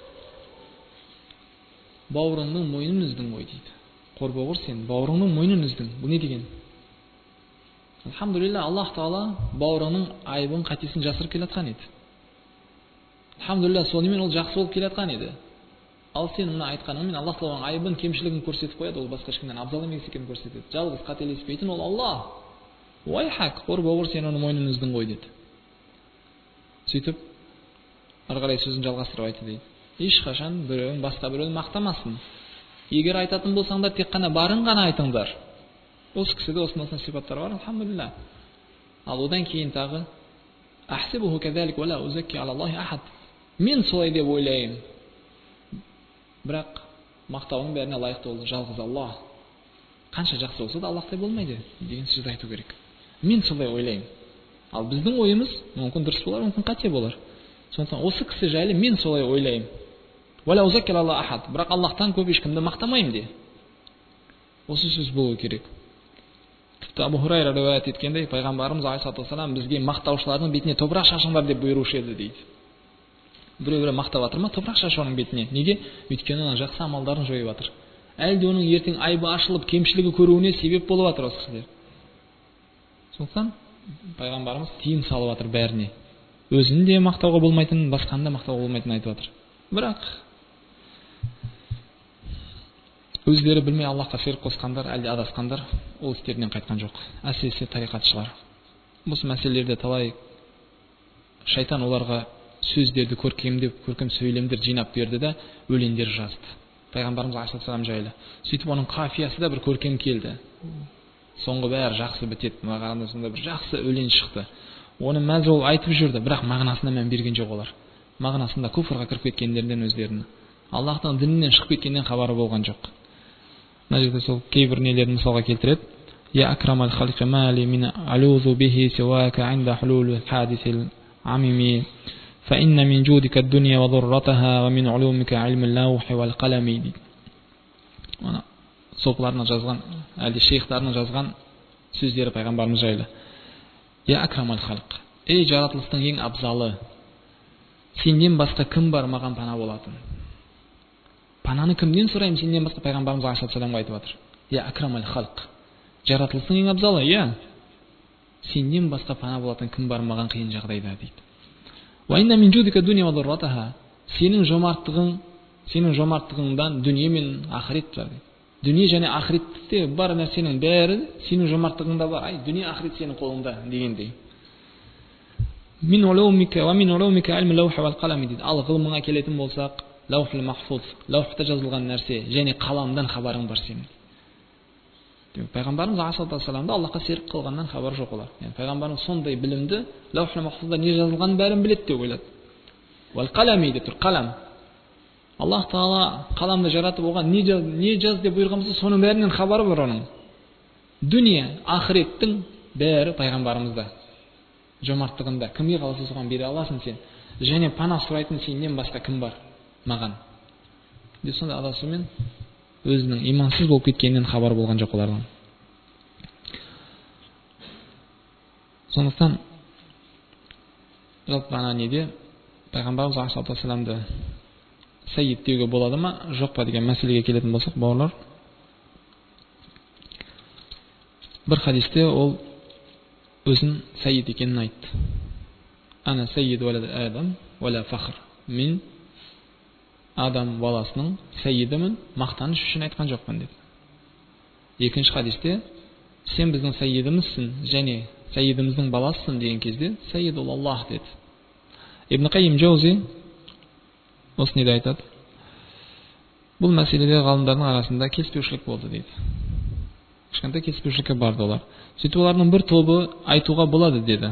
Бауырыңның мойнын үздің ғой дейді. Қор боғыр, сен бауырыңның мойнын үздің. Бұл не деген? Алхамдулилля, Аллах Тағала бауырының айыбын, қатесін жасырып келе жатқан еді. Алхамдулилля, сонымен ол жақсы болып келе жатқан еді. Ал сен мына айтқаныңмен Аллах Тағаланың айыбын, кемшілігін көрсетіп қояды, ол басқа ешкімнен абзал емес екенін көрсетеді. Жалғыз қателеспейтін ол Аллах. Уайхак, қор боғыр, сен оның мойнын үздің ғой деді. Сөйтіп ары қарай сөзін жалғастырып айтты дейді. Ешқашан біреуің басқа біреуін мақтамасын. Егер айтатын болсаңдар, тек қана барын ғана айтыңдар. Осы кісіде осындай сипаттар бар, алхамдулилlah. Ал одан кейін тағы ахсибуху кадалик ва ла узакки ала Аллахи ахад. Мен солай деп ойлаймын. Бірақ мақтауының бәріне лайықты ол жалғыз Аллах. Қанша жақсы болса да Аллахтай болмайды деген сөзді айту керек. Мен солай ойлаймын. Ал біздің ойымыз мүмкін дұрыс болар, мүмкін қате болар. Сондықтан осы кісі жайлы мен солай ойлаймын. Ва ла узакки ала Аллахи ахад. Бірақ Аллахтан көп ешкімді мақтамаймын де. Осы сөз болу керек. Тіпті Абу Хурайра риwayat еткендей, пайғамбарымыз алейхиссалату вассалам бізге мақтаушылардың бетіне топырақ шашыңдар деп бұйырушы еді дейді. Біреу-біреу мақтап жатыр ма, топырақ шаш оның бетіне. Неге? Өйткені оның жақсы амалдарын жойып жатыр. Әлде оның ертең айыбы ашылып, кемшілігі көруіне себеп болып жатыр осы кісілер. Сондықтан пайғамбарымыз тыйым салып жатыр бәріне. Өзін де мақтауға болмайтынын, басқаны да мақтауға болмайтынын айтып жатыр. Бірақ өздері білмей Аллахқа ширк қосқандар, әлде адасқандар, ол істерінен қайтқан жоқ. Әсіресе тариқатшылар. Бұл мәселелерде талай шайтан оларға сөздерді көркемдеп, көркем сөйлемдер жинап берді де өлеңдер жазды. Пайғамбарымыз алейхиссалам жайлы. Сөйтіп оның қафиясы да бір көркем келді. Соңғы бәрі жақсы бітеді. Маған сонда бір жақсы өлең шықты. Оны мәз болып айтып жүрді, бірақ мағынасына мән берген жоқ олар. Мағынасында күфрға кіріп кеткендерден өздерінің. Аллахтың дінінен шығып кеткеннен хабары болған жоқ. Мына жерде сол кейбір нелерді мысалға келтіреді. Я акрамал халқи мали мин алузу бихи сивака инда хулул хадисил амими фа инна мин жудика дуния ва дурратаха ва мин улумика илмил лаухи вал қалами дейді. Оны сопыларына жазған, әлде шейхтарына жазған сөздері пайғамбарымыз жайлы. Я акрамал халқ. Ей жаратылыстың ең абзалы. Сенден басқа кім бар маған пана болатын? Пананы кімден сұраймын? Сенден басқа пайғамбарымыз алейхиссаламға айтып жатыр. Я акрамал халқ. Жаратылыстың ең абзалы, я. Сенден басқа пана болатын кім бар маған қиын жағдайда дейді. Ва инна мин жудика дуния ва дурратаха. Сенің жомарттығың, сенің жомарттығыңдан дүние мен ақырет бар дейді. Дүние және ақыретте бар нәрсенің бәрі сенің жомарттығыңда бар. Ай, дүние ақырет сенің қолыңда дегендей. Мин улумика ва мин улумика илмил лаухи вал қалами дейді. Ал ғылымыңа келетін болсақ, лаухул махфуз, лаухта жазылған нәрсе және қаламдан хабарың бар сенің. Пайғамбарымыз алейхиссалату вассаламда Аллахқа серік қылғаннан хабар жоқ олар. Яғни пайғамбарымыз сондай білімді, лаухул махфузда не жазылғанын бәрін біледі деп ойлады. Вал қалами деп тұр, қалам. Аллах Тағала қаламды жаратып оған не жаз, не жаз деп бұйырған болса, соның бәрінен хабары бар оның. Дүние, ақыреттің бәрі пайғамбарымызда. Жомарттығында. Кімге қаласа соған бере аласың сен. Және пана сұрайтын сенен басқа кім бар маған. Деп сонда адасумен өзінің имансыз болып кеткенінен хабар болған жоқ олардың. Сондықтан жалпы ана неде пайғамбарымыз алейхиссалату вассаламды сәйид деуге болады ма, жоқ па деген мәселеге келетін болсақ, бауырлар, бір хадисте ол өзін сәйид екенін айтты. Ана сәйид валад адам вала фахр. Мен адам баласының сәйидімін, мақтаныш үшін айтқан жоқпын деді. Екінші хадисте сен біздің сәйидімізсің және сәйидіміздің баласысың деген кезде сәйид ол Аллах деді. Ибн Қайим Джаузи осы неде айтады. Бұл мәселеде ғалымдардың арасында келіспеушілік болды дейді. Кішкентай келіспеушілікке барды олар. Сөйтіп олардың бір тобы айтуға болады деді.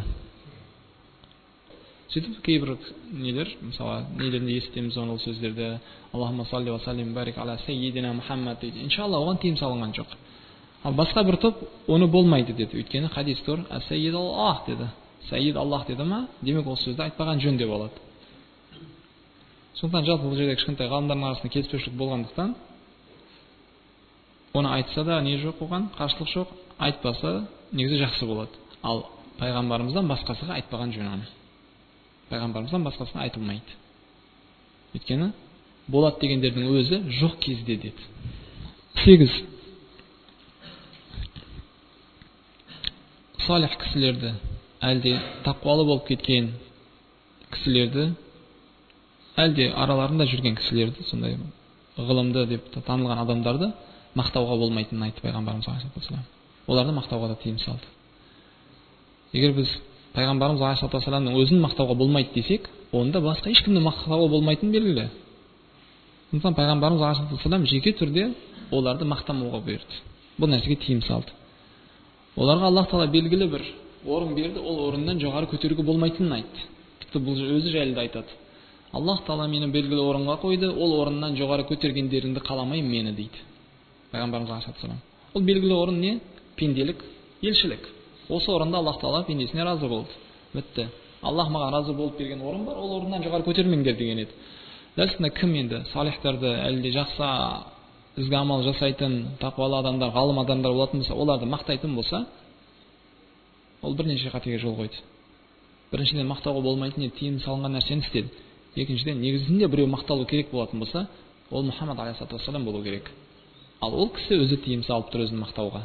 Сөйтіп кейбір нелер, мысалы, нелерінде естеміз ол сөздерді, Аллахумма салли ва саллим барик ала саййидина Мухаммад дейді. Иншалла оған тыйым салынған жоқ. Ал басқа бір топ оны болмайды деді. Өйткені хадис тұр, ас-саййид Аллах деді. Саййид Аллах деді ма, демек ол сөзді айтпаған жөн деп болады. Сондықтан жалпы бұл жерде кішкентай ғалымдардың арасында келіспеушілік болғандықтан оны айтса да не жоқ оған, қарсылық жоқ, айтпаса негізі жақсы болады. Ал пайғамбарымыздан басқасыға айтпаған жөн оны. Пайғамбарымыздан басқасына айтылмайды. Өйткені болады дегендердің өзі жоқ кезде деді. Сегіз. Салих кісілерді, әлде тақуалы болып кеткен кісілерді, әлде араларында жүрген кісілерді, сондай ғылымды деп танылған адамдарды мақтауға болмайтынын айтты пайғамбарымыз алейхиссалату вассалам. Оларды мақтауға да тыйым салды. Егер біз пайғамбарымыз алейхиссалату вассаламның өзін мақтауға болмайды десек, онда басқа ешкімді мақтауға болмайтын белгілі. Сондықтан пайғамбарымыз алейхи вассалам жеке түрде оларды мақтамауға бұйырды. Бұл нәрсеге тыйым салды. Оларға Аллах Тағала белгілі бір орын берді, ол орыннан жоғары көтеруге болмайтынын айтты. Тіпті бұл өзі жайлы да айтады. Аллах Тағала мені белгілі орынға қойды, ол орыннан жоғары көтергендеріңді қаламаймын мені дейді. Пайғамбарымыз алейхи вассалам. Ол белгілі орын не? Пенделік, елшілік. Осы орында Аллах Тағала пендесіне разы болды. Бітті. Аллах маған разы болып берген орын бар, ол орыннан жоғары көтермеңдер деген еді. Дәлсінде кім енді салихтарды, әлде жақсы ізгі амал жасайтын, тақуалы адамдар, ғалым адамдар болатын болса, оларды мақтайтын болса, ол бірнеше қатеге жол қойды. Біріншіден мақтауға болмайтын еді, тыйым салынған нәрсені істеді. Екіншіден негізінде біреу мақталу керек болатын болса, ол Мұхаммад алейхиссалату вассалам болу керек. Ал ол кісі өзі тыйым салып тұр өзін мақтауға.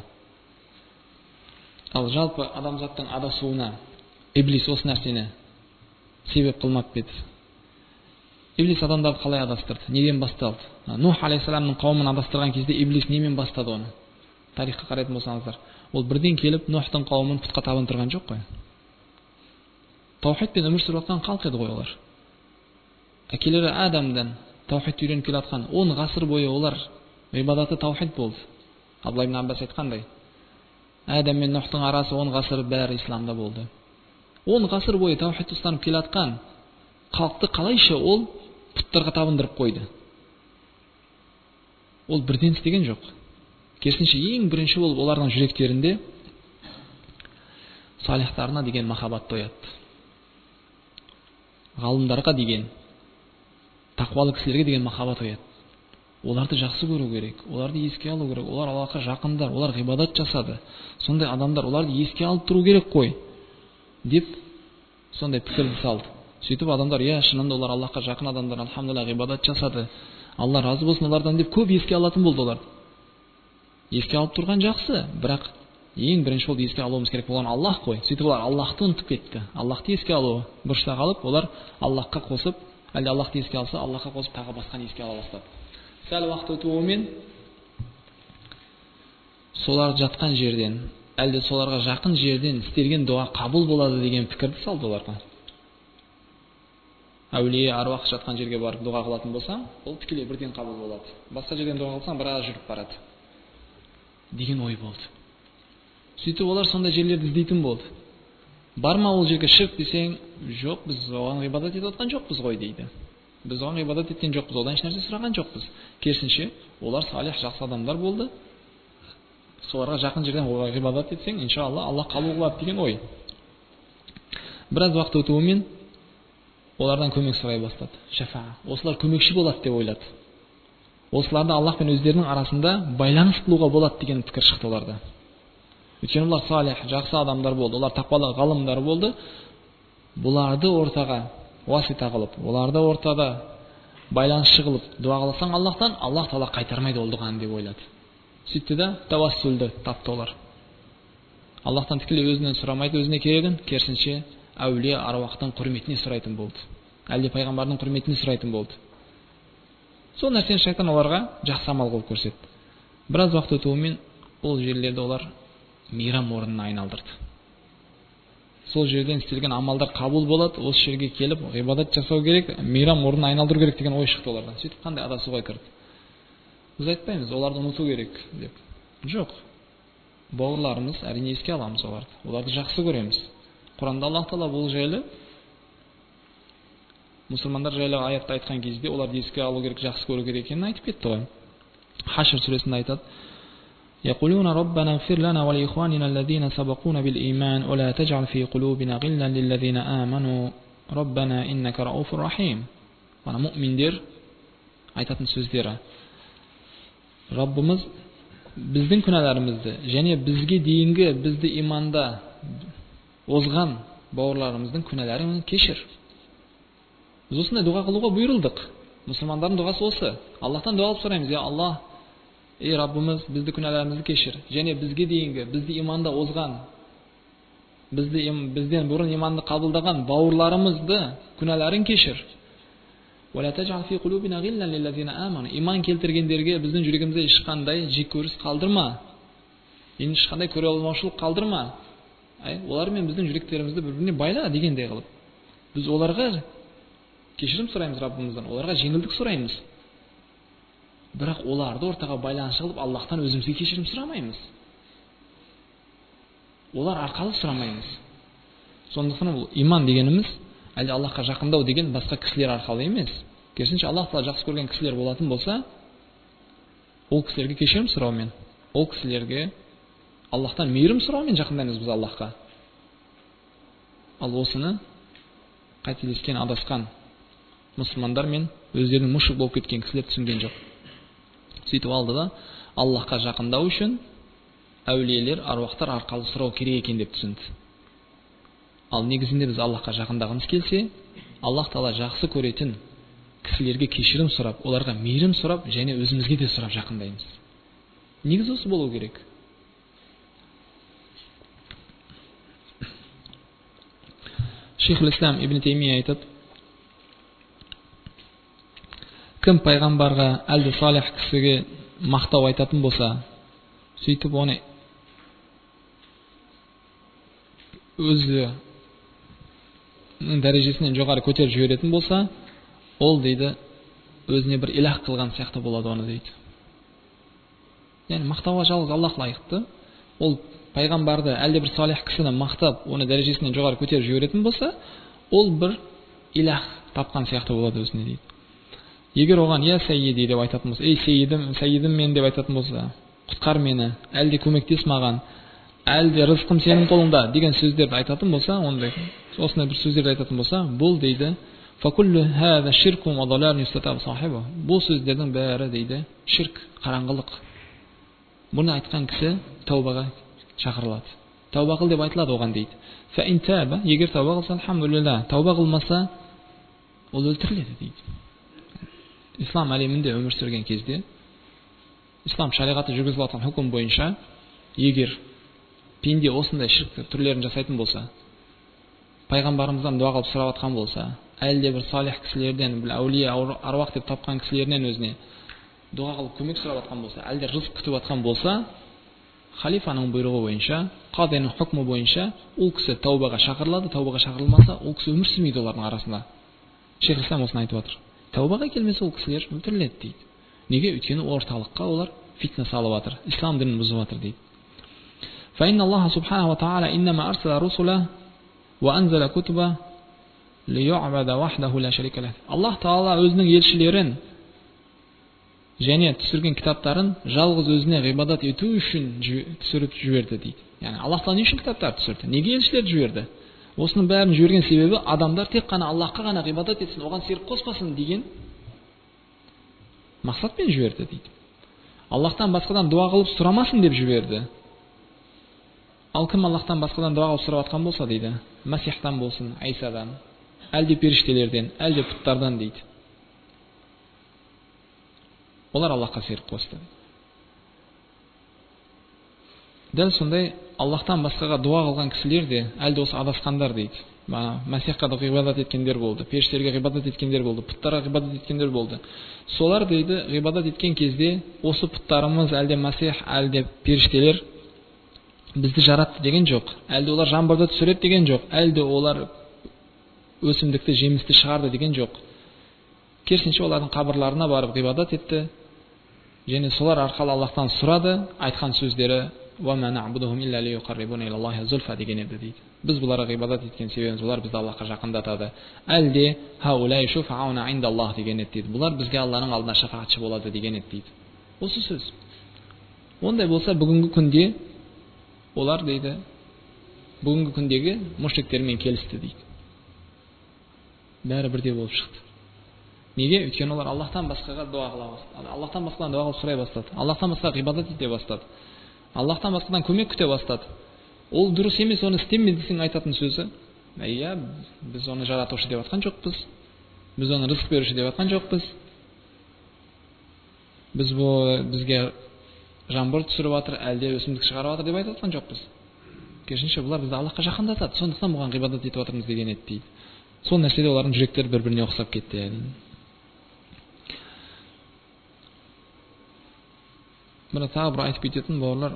Ал жалпы адамзаттың адасуына Иблис осы нәрсені себеп қылмап еді. Иблис адамдарды қалай адастырды? Неден басталды? Нух алейхиссаламның қауымын адастырған кезде Иблис немен бастады оны? Тарихқа қарайтын болсаңыздар, ол бірден келіп Нухтың қауымын пұтқа табындырған жоқ қой. Таухидпен өмір сүріп жатқан халық еді ғой олар. Әкелері Адамдан таухид үйреніп келе жатқан он ғасыр бойы олар ғибадаты таухид болды. Абдулла ибн Аббас айтқандай, Адам мен Нухтың арасы он ғасыр бәрі исламда болды. он ғасыр бойы таухид ұстанып келе жатқан халықты қалайша ол пұттарға табындырып қойды? Ол бірден істеген жоқ. Керісінше ең бірінші болып олардың жүректерінде салихтарына деген махаббат оятты. Ғалымдарға деген, тақуалы кісілерге деген махаббат оятты. Оларды жақсы көру керек, оларды еске алу керек, олар Аллахқа жақындар, олар ғибадат жасады. Сондай адамдар, оларды еске алып тұру керек қой, деп сондай пікірді салды. Сөйтіп адамдар, я шынында олар Аллахқа жақын адамдар, алхамдулилlah ғибадат жасады, Алла разы болсын олардан деп көп еске алатын болды олар. Еске алып тұрған жақсы, бірақ ең бірінші болып еске алуымыз керек болған Аллах қой. Сөйтіп олар Аллахты ұмытып кетті. Аллахты еске алуы бұрышта қалып, олар Аллахқа қосып, әлде Аллахты еске алса, Аллахқа қосып тағы басқаны еске ала бастады. Сәл уақыт өтуімен солар жатқан жерден, әлде соларға жақын жерден істелген дуа қабыл болады деген пікірді салды оларға. Әулие аруақ жатқан жерге барып дуа қылатын болса, ол тікелей бірден қабыл болады. Басқа жерден дуа қылсаң, біраз жүріп барады деген ой болды. Сөйтіп олар сондай жерлерді іздейтін болды. Барма ол жерге ширк десең, жоқ, біз оған ғибадат етіп отқан жоқпыз ғой дейді. Біз оған ғибадат еткен жоқпыз, одан еш нәрсе сұраған жоқпыз. Керісінше, олар салих жақсы адамдар болды. Соларға жақын жерден ғибадат етсең, иншалла, Аллах қабыл қылады деген ой. Біраз уақыт өтуімен олардан көмек сұрай бастады. Шафа. Осылар көмекші болады деп ойлады. Осыларды Аллах пен өздерінің арасында байланыс қылуға болады деген пікір шықты оларда. Өйткені олар салих, жақсы адамдар болды, олар тақуалы ғалымдар болды. Бұларды ортаға уасита қылып, оларды ортада байланысшы қылып дуа қылсаң Аллахтан, Аллах Тағала қайтармайды ол дұғаны деп ойлады. Сөйтті де тавассулды тапты олар. Аллахтан тікелей өзінен сұрамайды, өзіне керегін, керісінше әулие аруақтың құрметіне сұрайтын болды. Әлде пайғамбардың құрметіне сұрайтын болды. Сол нәрсені шайтан оларға жақсы амал қылып көрсетті. Біраз уақыт өтуімен ол жерлерді олар мейрам орнына айналдырды. Сол жерден істелген амалдар қабыл болады, осы жерге келіп ғибадат жасау керек, мейрам орнына айналдыру керек деген ой шықты олардан. Сөйтіп қандай адасуға кірді. Біз айтпаймыз, оларды ұмыту керек деп. Жоқ. Бауырларымыз, әрине еске аламыз оларды. Оларды жақсы көреміз. Құранда Аллах Тағала бұл жайлы мұсылмандар жайлы аятта айтқан кезде оларды еске алу керек, жақсы көру керек екенін айтып кетті ғой. Хашр сүресінде айтады: يقولون ربنا اغفر لنا ولإخواننا الذين سبقونا بالإيمان ولا تجعل في قلوبنا غلا للذين آمنوا ربنا إنك رؤوف رحيم. Бана мؤминдер айтатын сөздері: Раббымыз біздің күнәларымызды және бізге дейінгі бізді иманда озған бауырларымыздың күнәларын кешір. Біз осындай дуа қылуға бұйырылдық. Мұсылмандардың дұғасы осы. Аллахтан дуа қылып сұраймыз: Я Аллах, ей Раббымыз, бізді күнәларымызды кешір, және бізге дейінгі бізді иманда озған, бізді бізден бұрын иманды қабылдаған бауырларымызды күнәларын кешір. Иман келтіргендерге біздің жүрегімізде ешқандай жеккөріс қалдырма, ешқандай көре алмаушылық қалдырма. Олар мен біздің жүректерімізді бір-біріне байла дегендей қылып, біз оларға кешірім сұраймыз Раббымыздан, оларға жеңілдік сұраймыз. Бірақ оларды ортаға байланысты қылып Аллахтан өзімізге кешірім сұрамаймыз. Олар арқылы сұрамаймыз. Сондықтан бұл иман дегеніміз әлде Аллахқа жақындау деген басқа кісілер арқылы емес. Керісінше Аллах Тағала жақсы көрген кісілер болатын болса, ол кісілерге кешірім сұраумен, ол кісілерге Аллахтан мейірім сұраумен жақындаймыз біз Аллахқа. Ал осыны қателескен, адасқан мұсылмандар мен өздерінің мушрик болып кеткен кісілер түсінген жоқ. Сөйтіп алды да Аллахқа жақындау үшін әулиелер, аруақтар арқылы сұрау керек екен деп түсінді. Ал негізінде біз Аллахқа жақындағымыз келсе, Аллах Тағала жақсы көретін кісілерге кешірім сұрап, оларға мейірім сұрап, және өзімізге де сұрап жақындаймыз. Негіз осы болу керек. Шейхул Ислам Ибн Таймия айтады, кім пайғамбарға әлде салих кісіге мақтау айтатын болса, сөйтіп оны өзі дәрежесінен жоғары көтеріп жіберетін болса, ол дейді өзіне бір илах қылған сияқты болады оны дейді. Яғни мақтауға жалғыз Аллах лайықты. Ол пайғамбарды әлде бір салих кісіні мақтап, оны дәрежесінен жоғары көтеріп жіберетін болса, ол бір илах тапқан сияқты болады өзіне дейді. Егер оған я сәйиди деп айтатын болса, ей сәйидім, сәйидім мен деп айтатын болса, құтқар мені, әлде көмектес маған, әлде рызқым сенің қолыңда деген сөздерді айтатын болса, ондай осындай бір сөздерді айтатын болса, бұл дейді бұл сөздердің бәрі дейді ширк, қараңғылық. Бұны айтқан кісі тәубаға шақырылады. Тәуба қыл деп айтылады оған дейді. Егер тәуба қылса, алхамдулилля, тәуба қылмаса, ол өлтіріледі дейді. Ислам әлемінде өмір сүрген кезде, ислам шариғаты жүргізіліп жатқан хукім бойынша, егер пенде осындай ширк түрлерін жасайтын болса, пайғамбарымыздан дуа қылып сұрап жатқан болса, әлде бір салих кісілерден, бір әулие, аруақ деп тапқан кісілерден өзіне дуа қылып көмек сұрап жатқан болса, әлде рызық күтіп жатқан болса, халифаның бұйрығы бойынша, қадиның хукмы бойынша, ол кісі тәубаға шақырылады. Тәубаға шақырылмаса, ол кісі өмір сүрмейді олардың арасында. Шейх Ислам осыны айтып отыр. Тәубаға келмесе, ол кісілер өлтіріледі дейді. Неге? Өйткені орталыққа олар фитна салып жатыр, ислам дінін бұзып жатыр дейді. فإن الله سبحانه وتعالى إنما أرسل رسله وأنزل كتبه ليعبد وحده لا شريك له. Аллах Тағала өзінің елшілерін және түсірген кітаптарын жалғыз өзіне ғибадат ету үшін түсіріп жіберді дейді. Яғни Аллах Тағала не үшін кітаптар түсірді? Неге елшілер жіберді? Осының бәрін жіберген себебі адамдар тек қана Аллахқа ғана ғибадат етсін, оған серік қоспасын деген мақсатпен жіберді дейді. Аллахтан басқадан дуа қылып сұрамасын деп жіберді. Ал кім Аллахтан басқадан дуа қылып сұрап жатқан болса дейді, Масихтан болсын, Айсадан, әлде періштелерден, әлде пұттардан дейді, олар Аллахқа серік қосты. Дәл сондай Аллахтан басқаға дуа қылған кісілер де әлде осы адасқандар дейді. Масихқа да ғибадат еткендер болды, періштерге ғибадат еткендер болды, пұттарға ғибадат еткендер болды. Солар дейді ғибадат еткен кезде осы пұттарымыз, әлде Масих, әлде періштелер бізді жаратты деген жоқ, әлде олар жаңбырды түсіреді деген жоқ, әлде олар өсімдікті, жемісті шығарды деген жоқ. Керісінше олардың қабырларына барып ғибадат етті, және солар арқылы Аллахтан сұрады, айтқан сөздері деген еді дейді. Біз бұларға ғибадат еткен себебіміз олар бізді Аллахқа жақындатады. Әлде деген еді дейді. Бұлар бізге Алланың алдында шафаатшы болады деген еді дейді. Осы сөз. Ондай болса бүгінгі күнде олар дейді, бүгінгі күндегі мушриктермен келісті дейді. Бәрі бірдей болып шықты. Неге? Өйткені олар Аллахтан басқаға дуа қыла бастады. Аллахтан басқадан дуа қылып сұрай бастады. Аллахтан басқаға ғибадат ете бастады. Аллахтан басқадан көмек күте бастады. Ол дұрыс емес, оны істеме десең айтатын сөзі, иә, біз оны жаратушы деп жатқан жоқпыз. Біз оны рызық беруші деп жатқан жоқпыз. Біз бұл бізге жаңбыр түсіріп жатыр, әлде өсімдік шығарып жатыр деп айтып жатқан жоқпыз. Керісінше бұлар бізді Аллахқа жақындатады, сондықтан бұған ғибадат етіп жатырмыз деген еді дейді. Сол нәрседе олардың жүректері бір-біріне ұқсап кетті. Мына тағы бір айтып кететін бауырлар,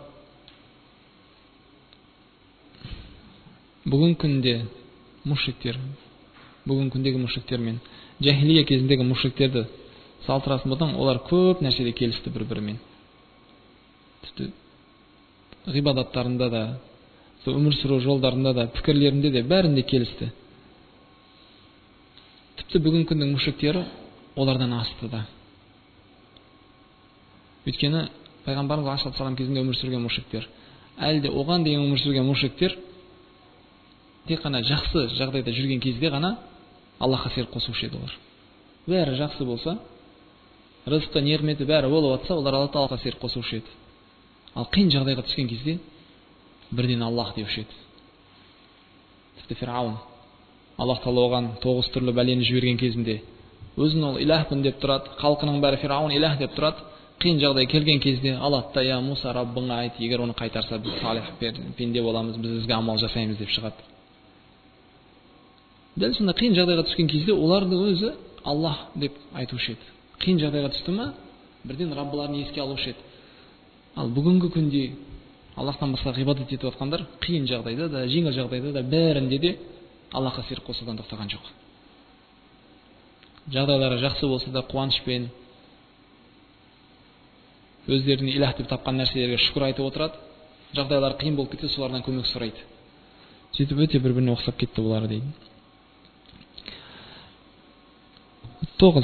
бүгінгі күнде мушриктер, бүгінгі күндегі мушриктермен. Жахилия кезіндегі мушриктерді салыстыратын болсаң, олар көп нәрседе келісті бір-бірімен. Тіпті ғибадаттарында да, өмір сүру жолдарында да, пікірлерінде де бәрінде келісті. Тіпті бүгінгі күннің мушриктері олардан асты да. Өйткені пайғамбарымыз алейхи салам кезінде өмір сүрген мушриктер, әлде оған дейін өмір сүрген мушриктер тек қана жақсы жағдайда жүрген кезде ғана Аллахқа серік қосушы еді олар. Бәрі жақсы болса, рызқы, нерметі бәрі болып жатса, олар Алла Тағалаға серік қосушы еді. Ал қиын жағдайға түскен кезде бірден Аллах деуші еді. Тіпті Фирауын, Аллах Тағала оған тоғыз түрлі бәлені жіберген кезінде өзін ол илахпын деп тұрады, халқының бәрі Фирауын илах деп тұрады. Қиын жағдай келген кезде алады да, я Муса, Раббыңа айт, егер оны қайтарса, біз салих пенде боламыз, біз ізгі амал жасаймыз деп шығады. Дәл сонда қиын жағдайға түскен кезде оларды өзі Аллах деп айтушы еді. Қиын жағдайға түсті ма, бірден Раббыларын еске алушы еді. Ал бүгінгі күнде Аллахтан басқа ғибадат етіп жатқандар қиын жағдайда да, жеңіл жағдайда да бәрінде де Аллахқа серік қосудан тоқтаған жоқ. Жағдайлары жақсы болса да қуанышпен өздеріне илах деп тапқан нәрселерге шүкір айтып отырады. Жағдайлары қиын болып кетсе, солардан көмек сұрайды. Сөйтіп өте бір-біріне ұқсап кетті бұлар дейді. тоғыз.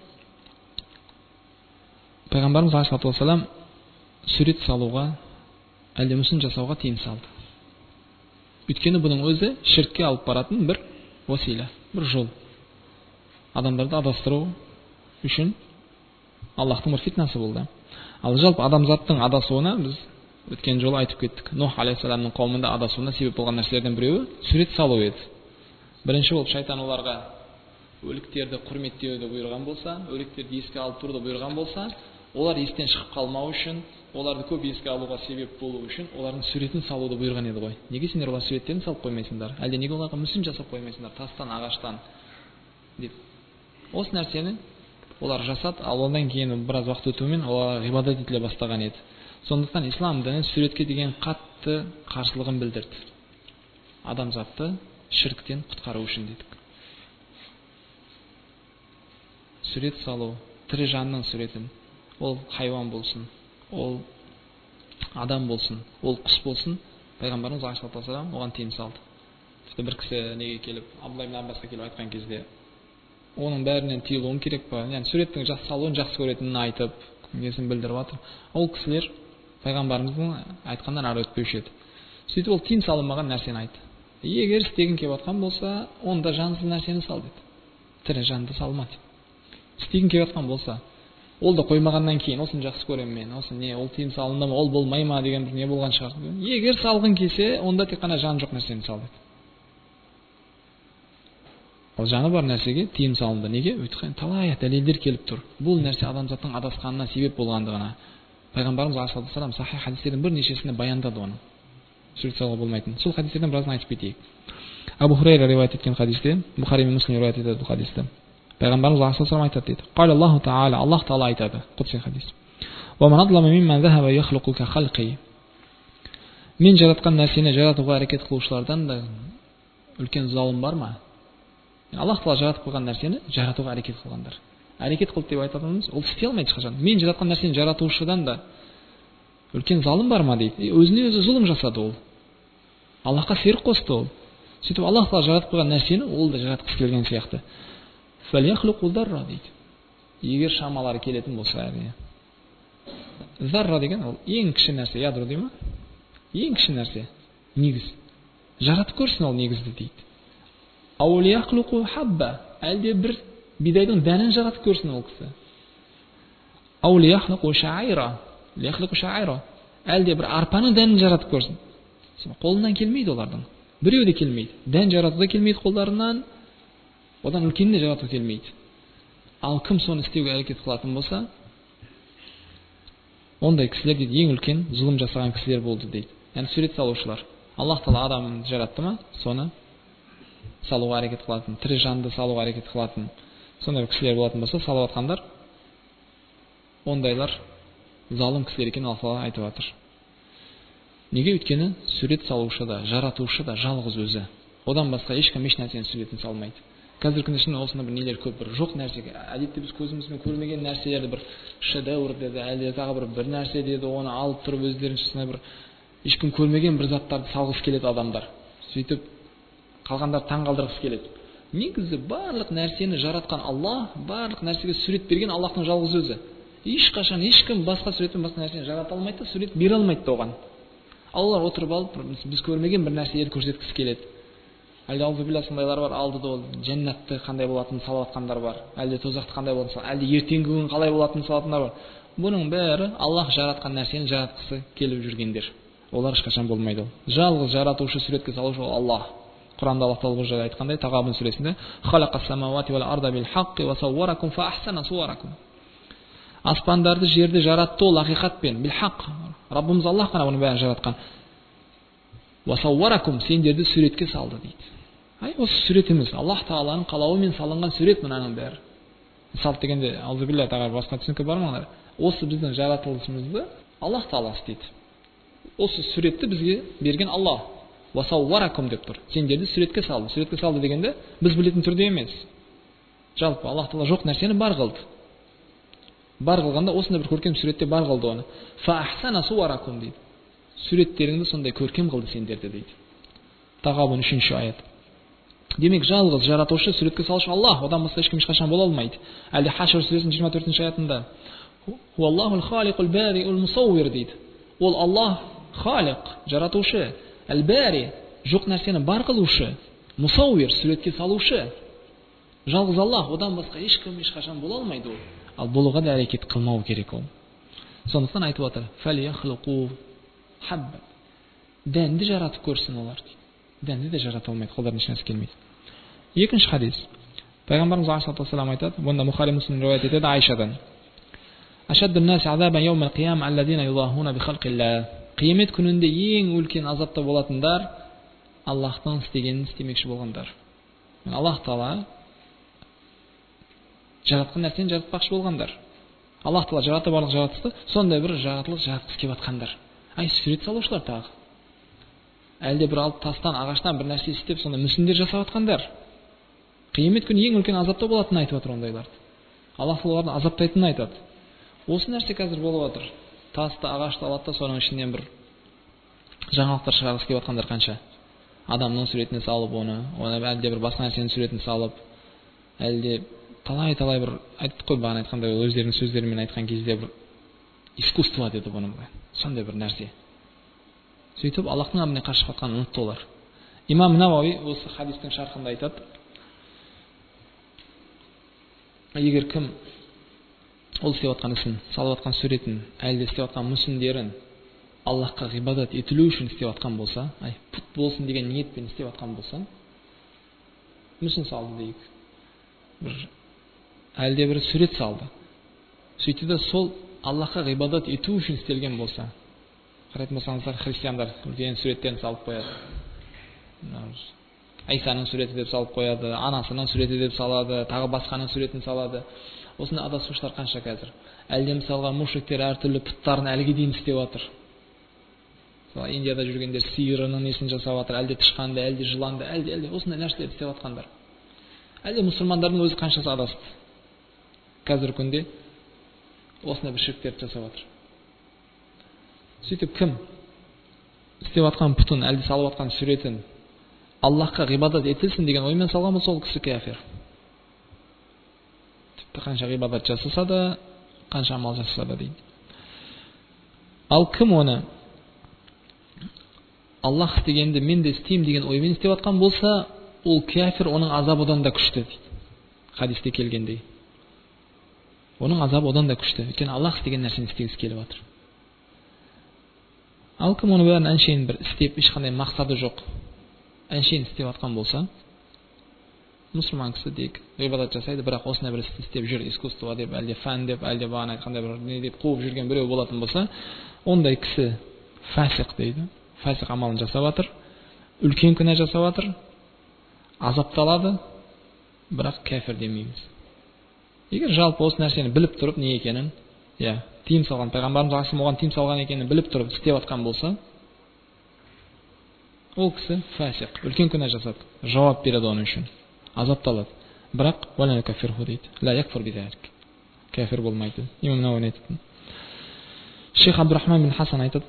Пайғамбарымыз алейхи уассалам сурет салуға, әлде мүсін жасауға тыйым салды. Өйткені бұның өзі ширкке алып баратын бір васила, бір жол. Адамдарды адастыру үшін Аллахтың бір фитнасы болды. Ал жалпы адамзаттың адасуына біз өткен жолы айтып кеттік. Нух алейхиссаламның қауымында адасуына себеп болған нәрселерден біреуі сурет салу еді. Бірінші болып шайтан оларға өліктерді құрметтеуді бұйырған болса, өліктерді еске алып тұруды бұйырған болса, олар естен шығып қалмау үшін, оларды көп еске алуға себеп болу үшін олардың суретін салуды бұйырған еді ғой. Неге сендер олар суреттерін салып қоймайсыңдар? Әлде неге оларға мүсін жасап қоймайсыңдар? Тастан, ағаштан деп. Осы нәрсені олар жасады, ал одан кейін біраз уақыт өтуімен олар ғибадат етіле бастаған еді. Сондықтан ислам діні суретке деген қатты қарсылығын білдірді. Адамзатты ширктен құтқару үшін дедік. Сурет салу, тірі жанның суретін, ол хайуан болсын, ол адам болсын, ол құс болсын, пайғамбарымыз алейхи уассалам оған тыйым салды. Тіпті бір кісі неге келіп, Абдулла ибн Аббасқа келіп айтқан кезде, оның бәрінен тыйылуым керек па? Яғни суреттің жақсы салуын жақсы көретінін айтып, несін білдіріп жатыр. Ол кісілер пайғамбарымыздың айтқандан ары өтпеуші еді. Сөйтіп ол тыйым салынбаған нәрсені айтты. Егер істегің келіп жатқан болса, онда жансыз нәрсені сал деді. Тірі жанды салма деді. Істегің келіп жатқан болса, ол да қоймағаннан кейін, осын жақсы көремін мен, осы не, ол тыйым салынды ма, ол болмай ма деген бір не болған шығар. Егер салғың келсе, онда тек қана жаны жоқ нәрсені сал деді. Ал жаны бар нәрсеге тыйым салынды. Неге? Өйткені талай дәлелдер келіп тұр. Бұл нәрсе адамзаттың адасқанына себеп болғандығына. Пайғамбарымыз алейхи салам сахих хадистердің бірнешесінде баяндады оны. Сурет салуға болмайтын. Сол хадистерден біразын айтып кетейік. Абу Хурайра риуаят еткен хадисте, Бухари мен Муслим риуаят етеді бұл хадисті. Пайғамбарымыз алейхи салам айтады дейді. Қал Аллаху Таала, Аллах Таала айтады. Құдси хадис. Ва ман адлама мимман захаба яхлуқу ка халқи. Мен жаратқан нәрсені жаратуға әрекет қылушылардан да үлкен залым бар ма? Аллах Таала жаратып қойған нәрсені жаратуға әрекет қылғандар. Әрекет қылды деп айтатынымыз, ол істей алмайды ешқашан. Мен жаратқан нәрсені жаратушыдан да үлкен залым бар ма дейді. Өзіне өзі зұлым жасады ол. Аллахқа серік қосты ол. Сөйтіп Аллах Таала жаратып қойған нәрсені ол да жаратқысы келген сияқты. Фалияхлуқу зарра дейді. Егер шамалары келетін болса, әрине. Зарра деген ол ең кіші нәрсе, ядро дейді ма? Ең кіші нәрсе, негіз. Жаратып көрсін ол негізді дейді. Аулияхлуқу хабба, әлде бір бидайдың дәнін жаратып көрсін ол кісі. Аулияхлуқу шаайра, лияхлуқу шаайра, әлде бір арпаның дәнін жаратып көрсін. Қолынан келмейді олардың. Біреу де келмейді. Дән жарату да келмейді қолдарынан, одан үлкеніне жарату келмейді. Ал кім соны істеуге әрекет қылатын болса, ондай кісілер дейді, ең үлкен зұлым жасаған кісілер болды дейді. Яғни сурет салушылар. Аллах Таала адамды жаратты ма, соны салуға әрекет қылатын, тірі жанды салуға әрекет қылатын, сондай кісілер болатын болса, салып атқандар, ондайлар залым кісілер екенін Аллах Таала айтып жатыр. Неге? Өйткені сурет салушы да, жаратушы да жалғыз өзі. Одан басқа ешкім еш нәрсенің суретін салмайды. Қазіргі күнде шын осында бір нелер көп, бір жоқ нәрсеге. Әдетте біз көзімізбен көрмеген нәрселерді бір шедевр деді, әлде тағы бір бір нәрсе деді, оны алып тұрып өздерінше бір ешкім көрмеген бір заттарды салғысы келеді адамдар. Сөйтіп қалғандар таң қалдырғысы келеді. Негізі барлық нәрсені жаратқан Алла, барлық нәрсеге сурет берген Аллахтың жалғыз өзі. Ешқашан ешкім басқа суретпен басқа нәрсені жарата алмайды, сурет бере алмайды оған. Аллалар отырып алып, біз көрмеген бір нәрселерді көрсеткісі келеді. Әлде алды білә сондайлар бар, алдыда ол жәннатты қандай болатынын салып жатқандар бар, әлде тозақты қандай болатынын, әлде ертеңгі күн қалай болатынын салатындар бар. Бұның бәрі Аллах жаратқан нәрсені жаратқысы келіп жүргендер. Олар ешқашан болмайды ол. Жалғыз жаратушы, суретке салушы ол Аллах. Құранда Аллах Тағала бұл жерде айтқандай, Тағабун сүресінде: "Халақас самауати вал арда бил хаққи ва савваракум фа ахсана суваракум." Аспандарды, жерді жаратты ол ақиқатпен, бил хақ. Раббымыз Аллах қана бұны бәрін жаратқан. Ва савваракум, сендерді суретке салды дейді. Ай, осы сурет емес, Аллах Тағаланың қалауымен салынған сурет мынаның бәрі. Салт дегенде, аузубилля тағала басқа түсінікке бармаңдар. Осы біздің жаратылысымызды Аллах Тағала істейді. Осы суретті бізге берген Аллах. Васауваракум деп тұр. Сендерді суретке салды. Суретке салды дегенде біз білетін түрде емес. Жалпы Аллах Тағала жоқ нәрсені бар қылды. Бар қылғанда осындай бір көркем суретте бар қылды оны. Фа ахсана суаракум дейді. Суреттеріңді сондай көркем қылды сендерді дейді. Тағабун үшінші аят. Демек жалғыз жаратушы, суретке салушы Аллах, одан басқа ешкім ешқашан бола алмайды. Әлде Хашр сүресінің жиырма төртінші аятында Хуаллахул халиқул бариул мусаввир дейді. Ол Аллах халиқ, жаратушы, әл-бари, жоқ нәрсені бар қылушы, мусаввир, суретке салушы. Жалғыз Аллах, одан басқа ешкім ешқашан бола алмайды ол. Ал болуға да әрекет қылмау керек ол. Сондықтан айтып отыр: "Фалияхлуқу хабба." Дәнді жаратып көрсін олар дейді. Дәнді де жарата алмайды, қолдарына ешнәрсе келмейді. Екінші хадис. Пайғамбарымыз алейхиссалату вассалам айтады, бұнда Бухари Муслим риуаят етеді Айшадан: "Ашадду ан-наси азабан яумал қиям аллазина юлахуна би халқиллах." Қиямет күнінде ең үлкен азапта болатындар Аллахтың істегенін істемекші болғандар. Аллах Тағала жаратқан нәрсені жаратпақшы болғандар. Аллах Тағала жаратты, барлық жаратысты, сондай бір жаратылыс жаратқысы келіп жатқандар. Ай, сурет салушылар тағы. Әлде бір алып тастан, ағаштан бір нәрсе істеп, сонда мүсіндер жасап жатқандар. Қиямет күні ең үлкен азапта болатынын айтып отыр ондайлар. Аллах Тағала оларды азаптайтынын айтады. Осы нәрсе қазір болып отыр. Тасты, ағашты алады да соның ішінен бір жаңалықтар шығарғысы келіп жатқандар қанша. Адамның суретіне салып оны, оны әлде бір басқа нәрсенің суретін салып, әлде талай-талай бір айттық қой, бағана айтқандай, өздерінің сөздерімен айтқан кезде бір искусство деді бұны. Сондай бір нәрсе. Сөйтіп Аллахтың әміріне қашып жатқанын ұмытты олар. Имам Науави осы хадистің шархында айтады: егер кім ол істеп жатқан ісін, салып жатқан суретін, әлде істеп жатқан мүсіндерін Аллахқа ғибадат етілу үшін істеп жатқан болса, ай, пұт болсын деген ниетпен істеп жатқан болса, мүсін салды дейік, бір әлде бір сурет салды. Сөйтті де сол Аллахқа ғибадат ету үшін істелген болса, қарайтын болсаңыздар, христиандар үлкен суреттерін салып қояды. Айсаның суреті деп салып қояды, анасының суреті деп салады, тағы басқаның суретін салады. Осында адасушылар қанша қазір. Әлде мысалға мушриктер әртүрлі пұттарын әлге дейін істеп жатыр. Мысалы Индияда жүргендер сиырының несін жасап жатыр, әлде тышқанды, әлде жыланды, әлде әлде осындай нәрселерді істеп жатқандар. Әлде мұсылмандардың өзі қаншасы адасты. Қазіргі күнде осындай бір шірктерді жасап жатыр. Сөйтіп кім істеп жатқан пұтын, әлде салып жатқан суретін Аллахқа ғибадат етілсін деген оймен салған болса, ол кісі кәфир. Тіпті қанша ғибадат жасаса да, қанша амал жасаса да дейді. Ал кім оны Аллах істегенді мен де істеймін деген оймен істеп жатқан болса, ол кәфир, оның азабы одан да күшті дейді. Хадисте келгендей. Оның азабы одан да күшті. Өйткені Аллах істеген нәрсені істегісі келіп жатыр. Ал кім оны бәрін әншейін бір істеп, ешқандай мақсаты жоқ, әншейін істеп жатқан болса, мұсылман кісі дейік, ғибадат жасайды, бірақ осындай бір істі істеп жүр, искусство деп, әлде фән деп, әлде бағана айтқандай бір не деп қуып жүрген біреу болатын болса, ондай кісі фасиқ дейді. Фасиқ амалын жасап жатыр, үлкен күнә жасап жатыр, азапталады, бірақ кәфір демейміз. Егер жалпы осы нәрсені біліп тұрып не екенін, я, тиым салған, пайғамбарымыз асым оған тиым салған екенін біліп тұрып істеп жатқан болса, ол кісі фасиқ, үлкен күнә жасады, жауап береді оның үшін, азапталады. бірақ вала юкаффирху дейді. Ла якфур бидалик. Кафир болмайды. Имам Науави айтады. Шейх Абдурахман бин Хасан айтады.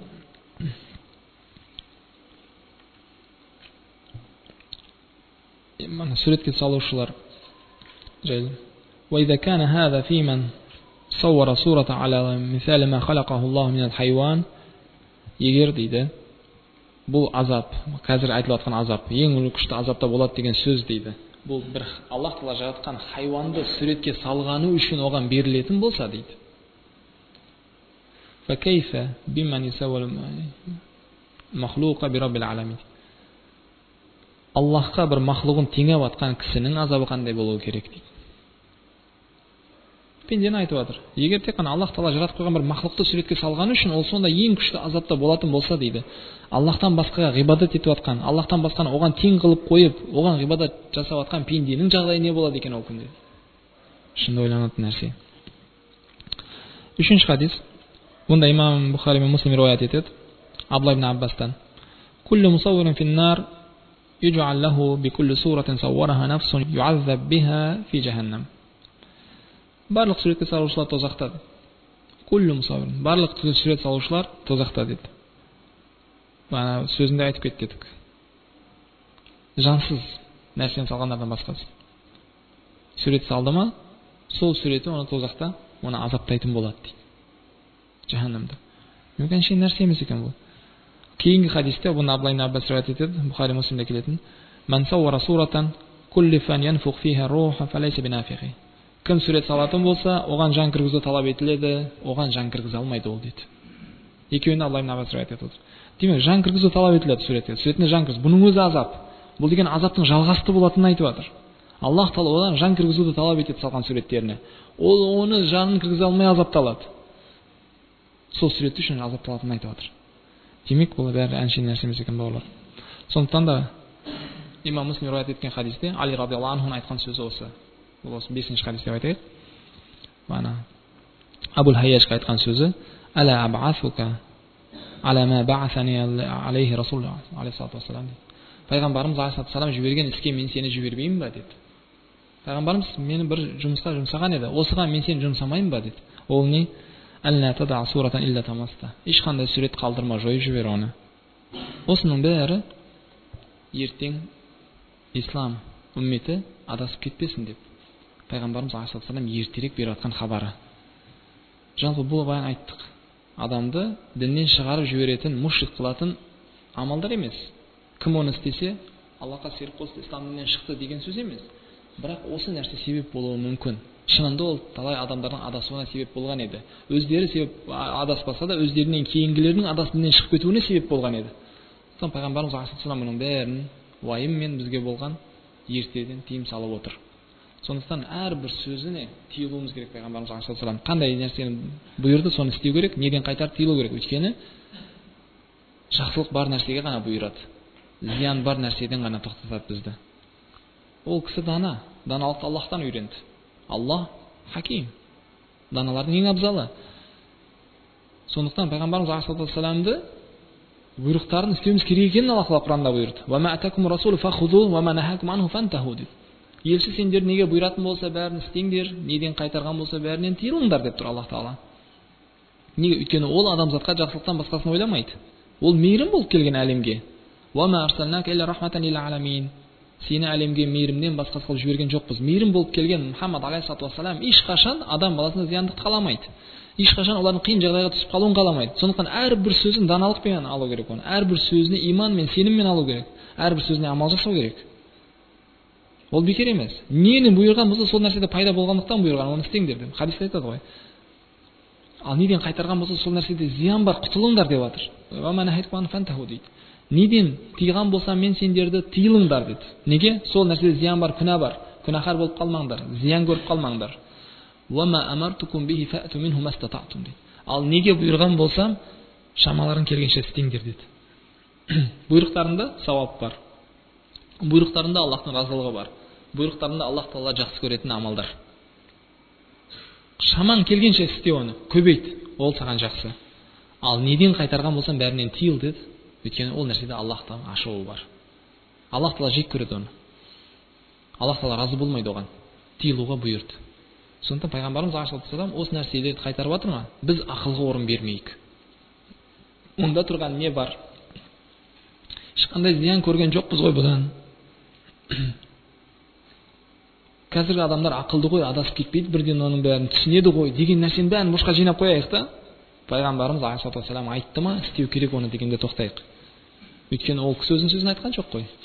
Мана суретке салушылар жайлы. وإذا كان هذا في من صور صورة على مثال ما خلقه الله من الحيوان. Егер дейді, бұл азап, қазір айтылып жатқан азап, ең күшті азапта болады деген сөз дейді. Бұл бір Аллах Тағала жаратқан хайуанды суретке салғаны үшін оған берілетін болса дейді. فكيف بمن يسوى المخلوق برب العالمين. Аллахқа бір махлуғын теңеп атқан кісінің азабы қандай болуы керек дейді. Пендені айтып жатыр. Егер тек қана Аллах Тағала жаратып қойған бір махлуқты суретке салғаны үшін ол сонда ең күшті азапта болатын болса дейді. Аллахтан басқаға ғибадат етіп атқан, Аллахтан басқаны оған тең қылып қойып, оған ғибадат жасап атқан пенденің жағдайы не болады екен ол күнде? Шынында ойланатын нәрсе. Үшінші хадис. Бұнда имам Бухари мен Муслим риуаят етеді. Абдулла ибн Аббастан. Куллу мусаввирин фин-нар юдж'ал лаху бикулли суратин саввараха нафсун ю'аззаб биха фи джаханнам. Барлық суретке салушылар тозақта. Куллу мусаввирин. Барлық сурет салушылар тозақта дейді. Бана сөзінде айтып кеттік. Жансыз нәрсені салғандардан басқасы. Сурет салды ма, сол суреті оны тозақта, оны азаптайтын болады дейді. Жаханнамда. Мүмкін шей нәрсе емес екен бұл. Кейінгі хадисте бұны Абдулла ибн Аббас риуаят етеді, Бухари Муслимде келетін. Ман саввара сурatan куллифан янфух фиха руха фалайса бинафихи. Кім сурет салатын болса, оған жан кіргізу талап етіледі, оған жан кіргізе алмайды ол дейді. Екеуінде Абдулла ибн Аббас риуаят етеді. Демек, жан кіргізу талап етіледі суретке. Суретіне жан кіргіз. Бұның өзі азап. Бұл деген азаптың жалғасты болатынын айтып жатыр. Аллах Тағала одан жан кіргізуді талап етеді салған суреттеріне. Ол оны жанын кіргізе алмай азапталады. Сол сурет үшін азапталатынын айтып жатыр. Демек, бұл бәрі әншейін нәрсе емес екен бауырлар. Сондықтан да имам Муслим риуаят еткен хадисте Али радиаллаху анху айтқан сөзі осы. Бұл осы бесінші хадис деп айтайық. Бана Абул Хайяжға айтқан сөзі: "Ала аб'асука ала ма бa'аthani алейхи расулуллах алейхиссалату вассалам." Пайғамбарымыз алейхиссалату вассалам жіберген іске мен сені жібермеймін ба деді. Пайғамбарымыз мені бір жұмысқа жұмсаған еді. Осыған мен сені жұмсамаймын ба деді. Ол не? "Алла тада сурatan илля тамаста." Ешқандай сурет қалдырма, жойып жібер оны. Осының бәрі ертең ислам үмметі адасып кетпесін деп Пайғамбарымыз алейхиссалату вассалам ертерек беріп жатқан хабары. Жалпы бұл баян айттық. Адамды діннен шығарып жіберетін, мушрик қылатын амалдар емес. Кім оны істесе, Аллахқа серік қосты, ислам дінінен шықты деген сөз емес. Бірақ осы нәрсе себеп болуы мүмкін. Шынында ол талай адамдардың адасуына себеп болған еді. Өздері себеп адаспаса да, өздерінен кейінгілердің адас діннен шығып кетуіне себеп болған еді. Сондықтан Пайғамбарымыз алейхиссалату вассалам мұның бәрін уайым мен бізге болған ертеден тыйым салып отыр. Сондықтан әрбір сөзіне тыйылуымыз керек. Пайғамбарымыз алейхиссалату вассалам қандай нәрсені бұйырды, соны істеу керек, неден қайтарып тыйылу керек. Өйткені жақсылық бар нәрсеге ғана бұйырады, зиян бар нәрседен ғана тоқтатады бізді. Ол кісі дана, даналықты Аллахтан үйренді. Аллах хаким, даналардың ең абзалы. Сондықтан Пайғамбарымыз алейхиссалату вассаламды бұйрықтарын істеуіміз керек екенін Аллах Тағала Құранда бұйырды. "Ва ма атакум расулу фахузу ва ма нахакум анху фантаху" дейді. Елші сендер неге бұйыратын болса бәрін істеңдер, неден қайтарған болса бәрінен тыйылыңдар деп тұр Аллах Тағала. Неге? Өйткені ол адамзатқа жақсылықтан басқасын ойламайды. Ол мейірім болып келген әлемге. "Ва ма арсалнака илля рахматан лил аламин." Сені әлемге мейірімнен басқасы қылып жіберген жоқпыз. Мейірім болып келген Мұхаммад алейхиссалату вассалам ешқашан адам баласына зияндық қаламайды. Ешқашан олардың қиын жағдайға түсіп қалуын қаламайды. Сондықтан әрбір сөзін даналықпен алу керек оны. Әрбір сөзіне иман мен сеніммен алу керек. Әрбір сөзіне амал жасау керек. Ол бекер емес. Нені бұйырған болса сол нәрседе пайда болғандықтан бұйырған, оны істеңдер деп. Хадисте айтады ғой. Ал неден қайтарған болса сол нәрседе зиян бар, құтылыңдар деп жатыр. "Ва ма нахайткум анху фантаху" дейді. Неден тыйған болса мен сендерді тыйылыңдар дейді. Неге? Сол нәрседе зиян бар, күнә бар. Күнәһар болып қалмаңдар, зиян көріп қалмаңдар. "Ва ма амартукум бихи фату минху мастатa'tum" дейді. Ал неге бұйырған болсам, шамаларың келгенше істеңдер дейді. Бұйрықтарында сауап бар. Бұйрықтарында Аллахтың разылығы бар. Бұйрықтарында Аллах Тағала жақсы көретін амалдар. Шамаң келгенше істе оны, көбейт, ол саған жақсы. Ал неден қайтарған болсам бәрінен тыйыл деді. Өйткені ол нәрседе Аллахтың ашуы бар. Аллах Тағала жек көреді оны. Аллах Тағала разы болмайды оған. тыйылуга буйрды. Сондықтан пайғамбарымыз алейхиссалам осы нәрселерді қайтарып жатыр ма? Біз ақылға орын бермейік. Онда тұрған не бар? Ешқандай зиян көрген жоқпыз ғой бұдан. Қазіргі адамдар ақылды ғой, адасып кетпейді, бірден оның бәрін түсінеді ғой деген нәрсенің бәрін босқа жинап қояйық та. Пайғамбарымыз алейхиссалам айтты ма, істеу керек оны дегенде тоқтайық. Өйткені ол кісі өзінің сөзін айтқан жоқ қой.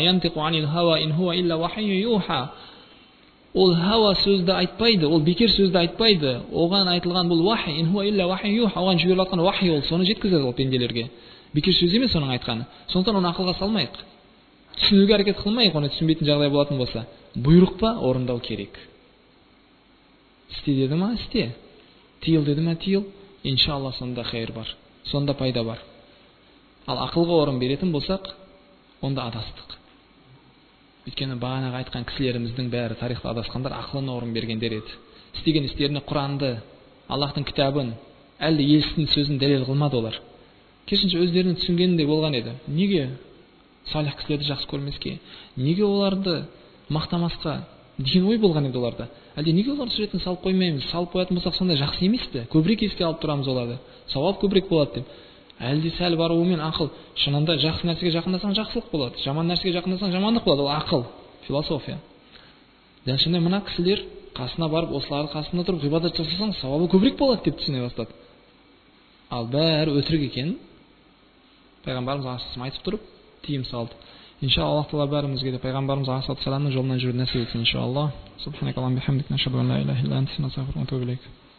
Ол хауа сөзді айтпайды, ол бекер сөзді айтпайды. Оған айтылған бұл вахи, ин хуа илля вахи юха, оған жіберіліп жатқан вахи, ол соны жеткізеді ол пенделерге. Бекер сөз емес оның айтқаны. Сондықтан оны ақылға салмайық. Түсінуге әрекет қылмайық, оны түсінбейтін жағдай болатын болса. Бұйрық па, орындау керек. Істе деді ма, істе. Тыйыл деді ма, тыйыл. Иншалла сонда хайыр бар. Сонда пайда бар. Ал ақылға орын беретін болсақ, онда адастық. Өйткені бағанағы айтқан кісілеріміздің бәрі тарихта адасқандар ақылына орын бергендер еді. Істеген істеріне Құранды, Аллахтың кітабын, әлде елшінің сөзін дәлел қылмады олар. Керісінше өздерінің түсінгеніндей болған еді. Неге салих кісілерді жақсы көрмеске? Неге оларды мақтамасқа деген ой болған еді оларда. Әлде неге олар суретін салып қоймаймыз? Салып қоятын болсақ сонда жақсы емес пе? Көбірек еске алып тұрамыз оларды. Сауап көбірек болады деп. Әлде сәл баруымен ақыл. Шынында жақсы нәрсеге жақындасаң жақсылық болады. Жаман нәрсеге жақындасаң жамандық болады. Ол ақыл, философия. Дәл сондай мына кісілер қасына барып, осылардың қасында тұрып ғибадат жасасаң сауабы көбірек болады деп түсіне бастады. Ал бәрі өтірік екен. Пайғамбарымыз алейхиссалам айтып тұрып тыйым салды. Иншалла Аллах Тағала бәрімізге де пайғамбарымыз алейхиссаламның жолынан жүруді нәсіп етсін иншалла. Субханакаллахумма бихамдика, нашһаду ан ла илаха илля анта, настағфирука ва натубу илейк.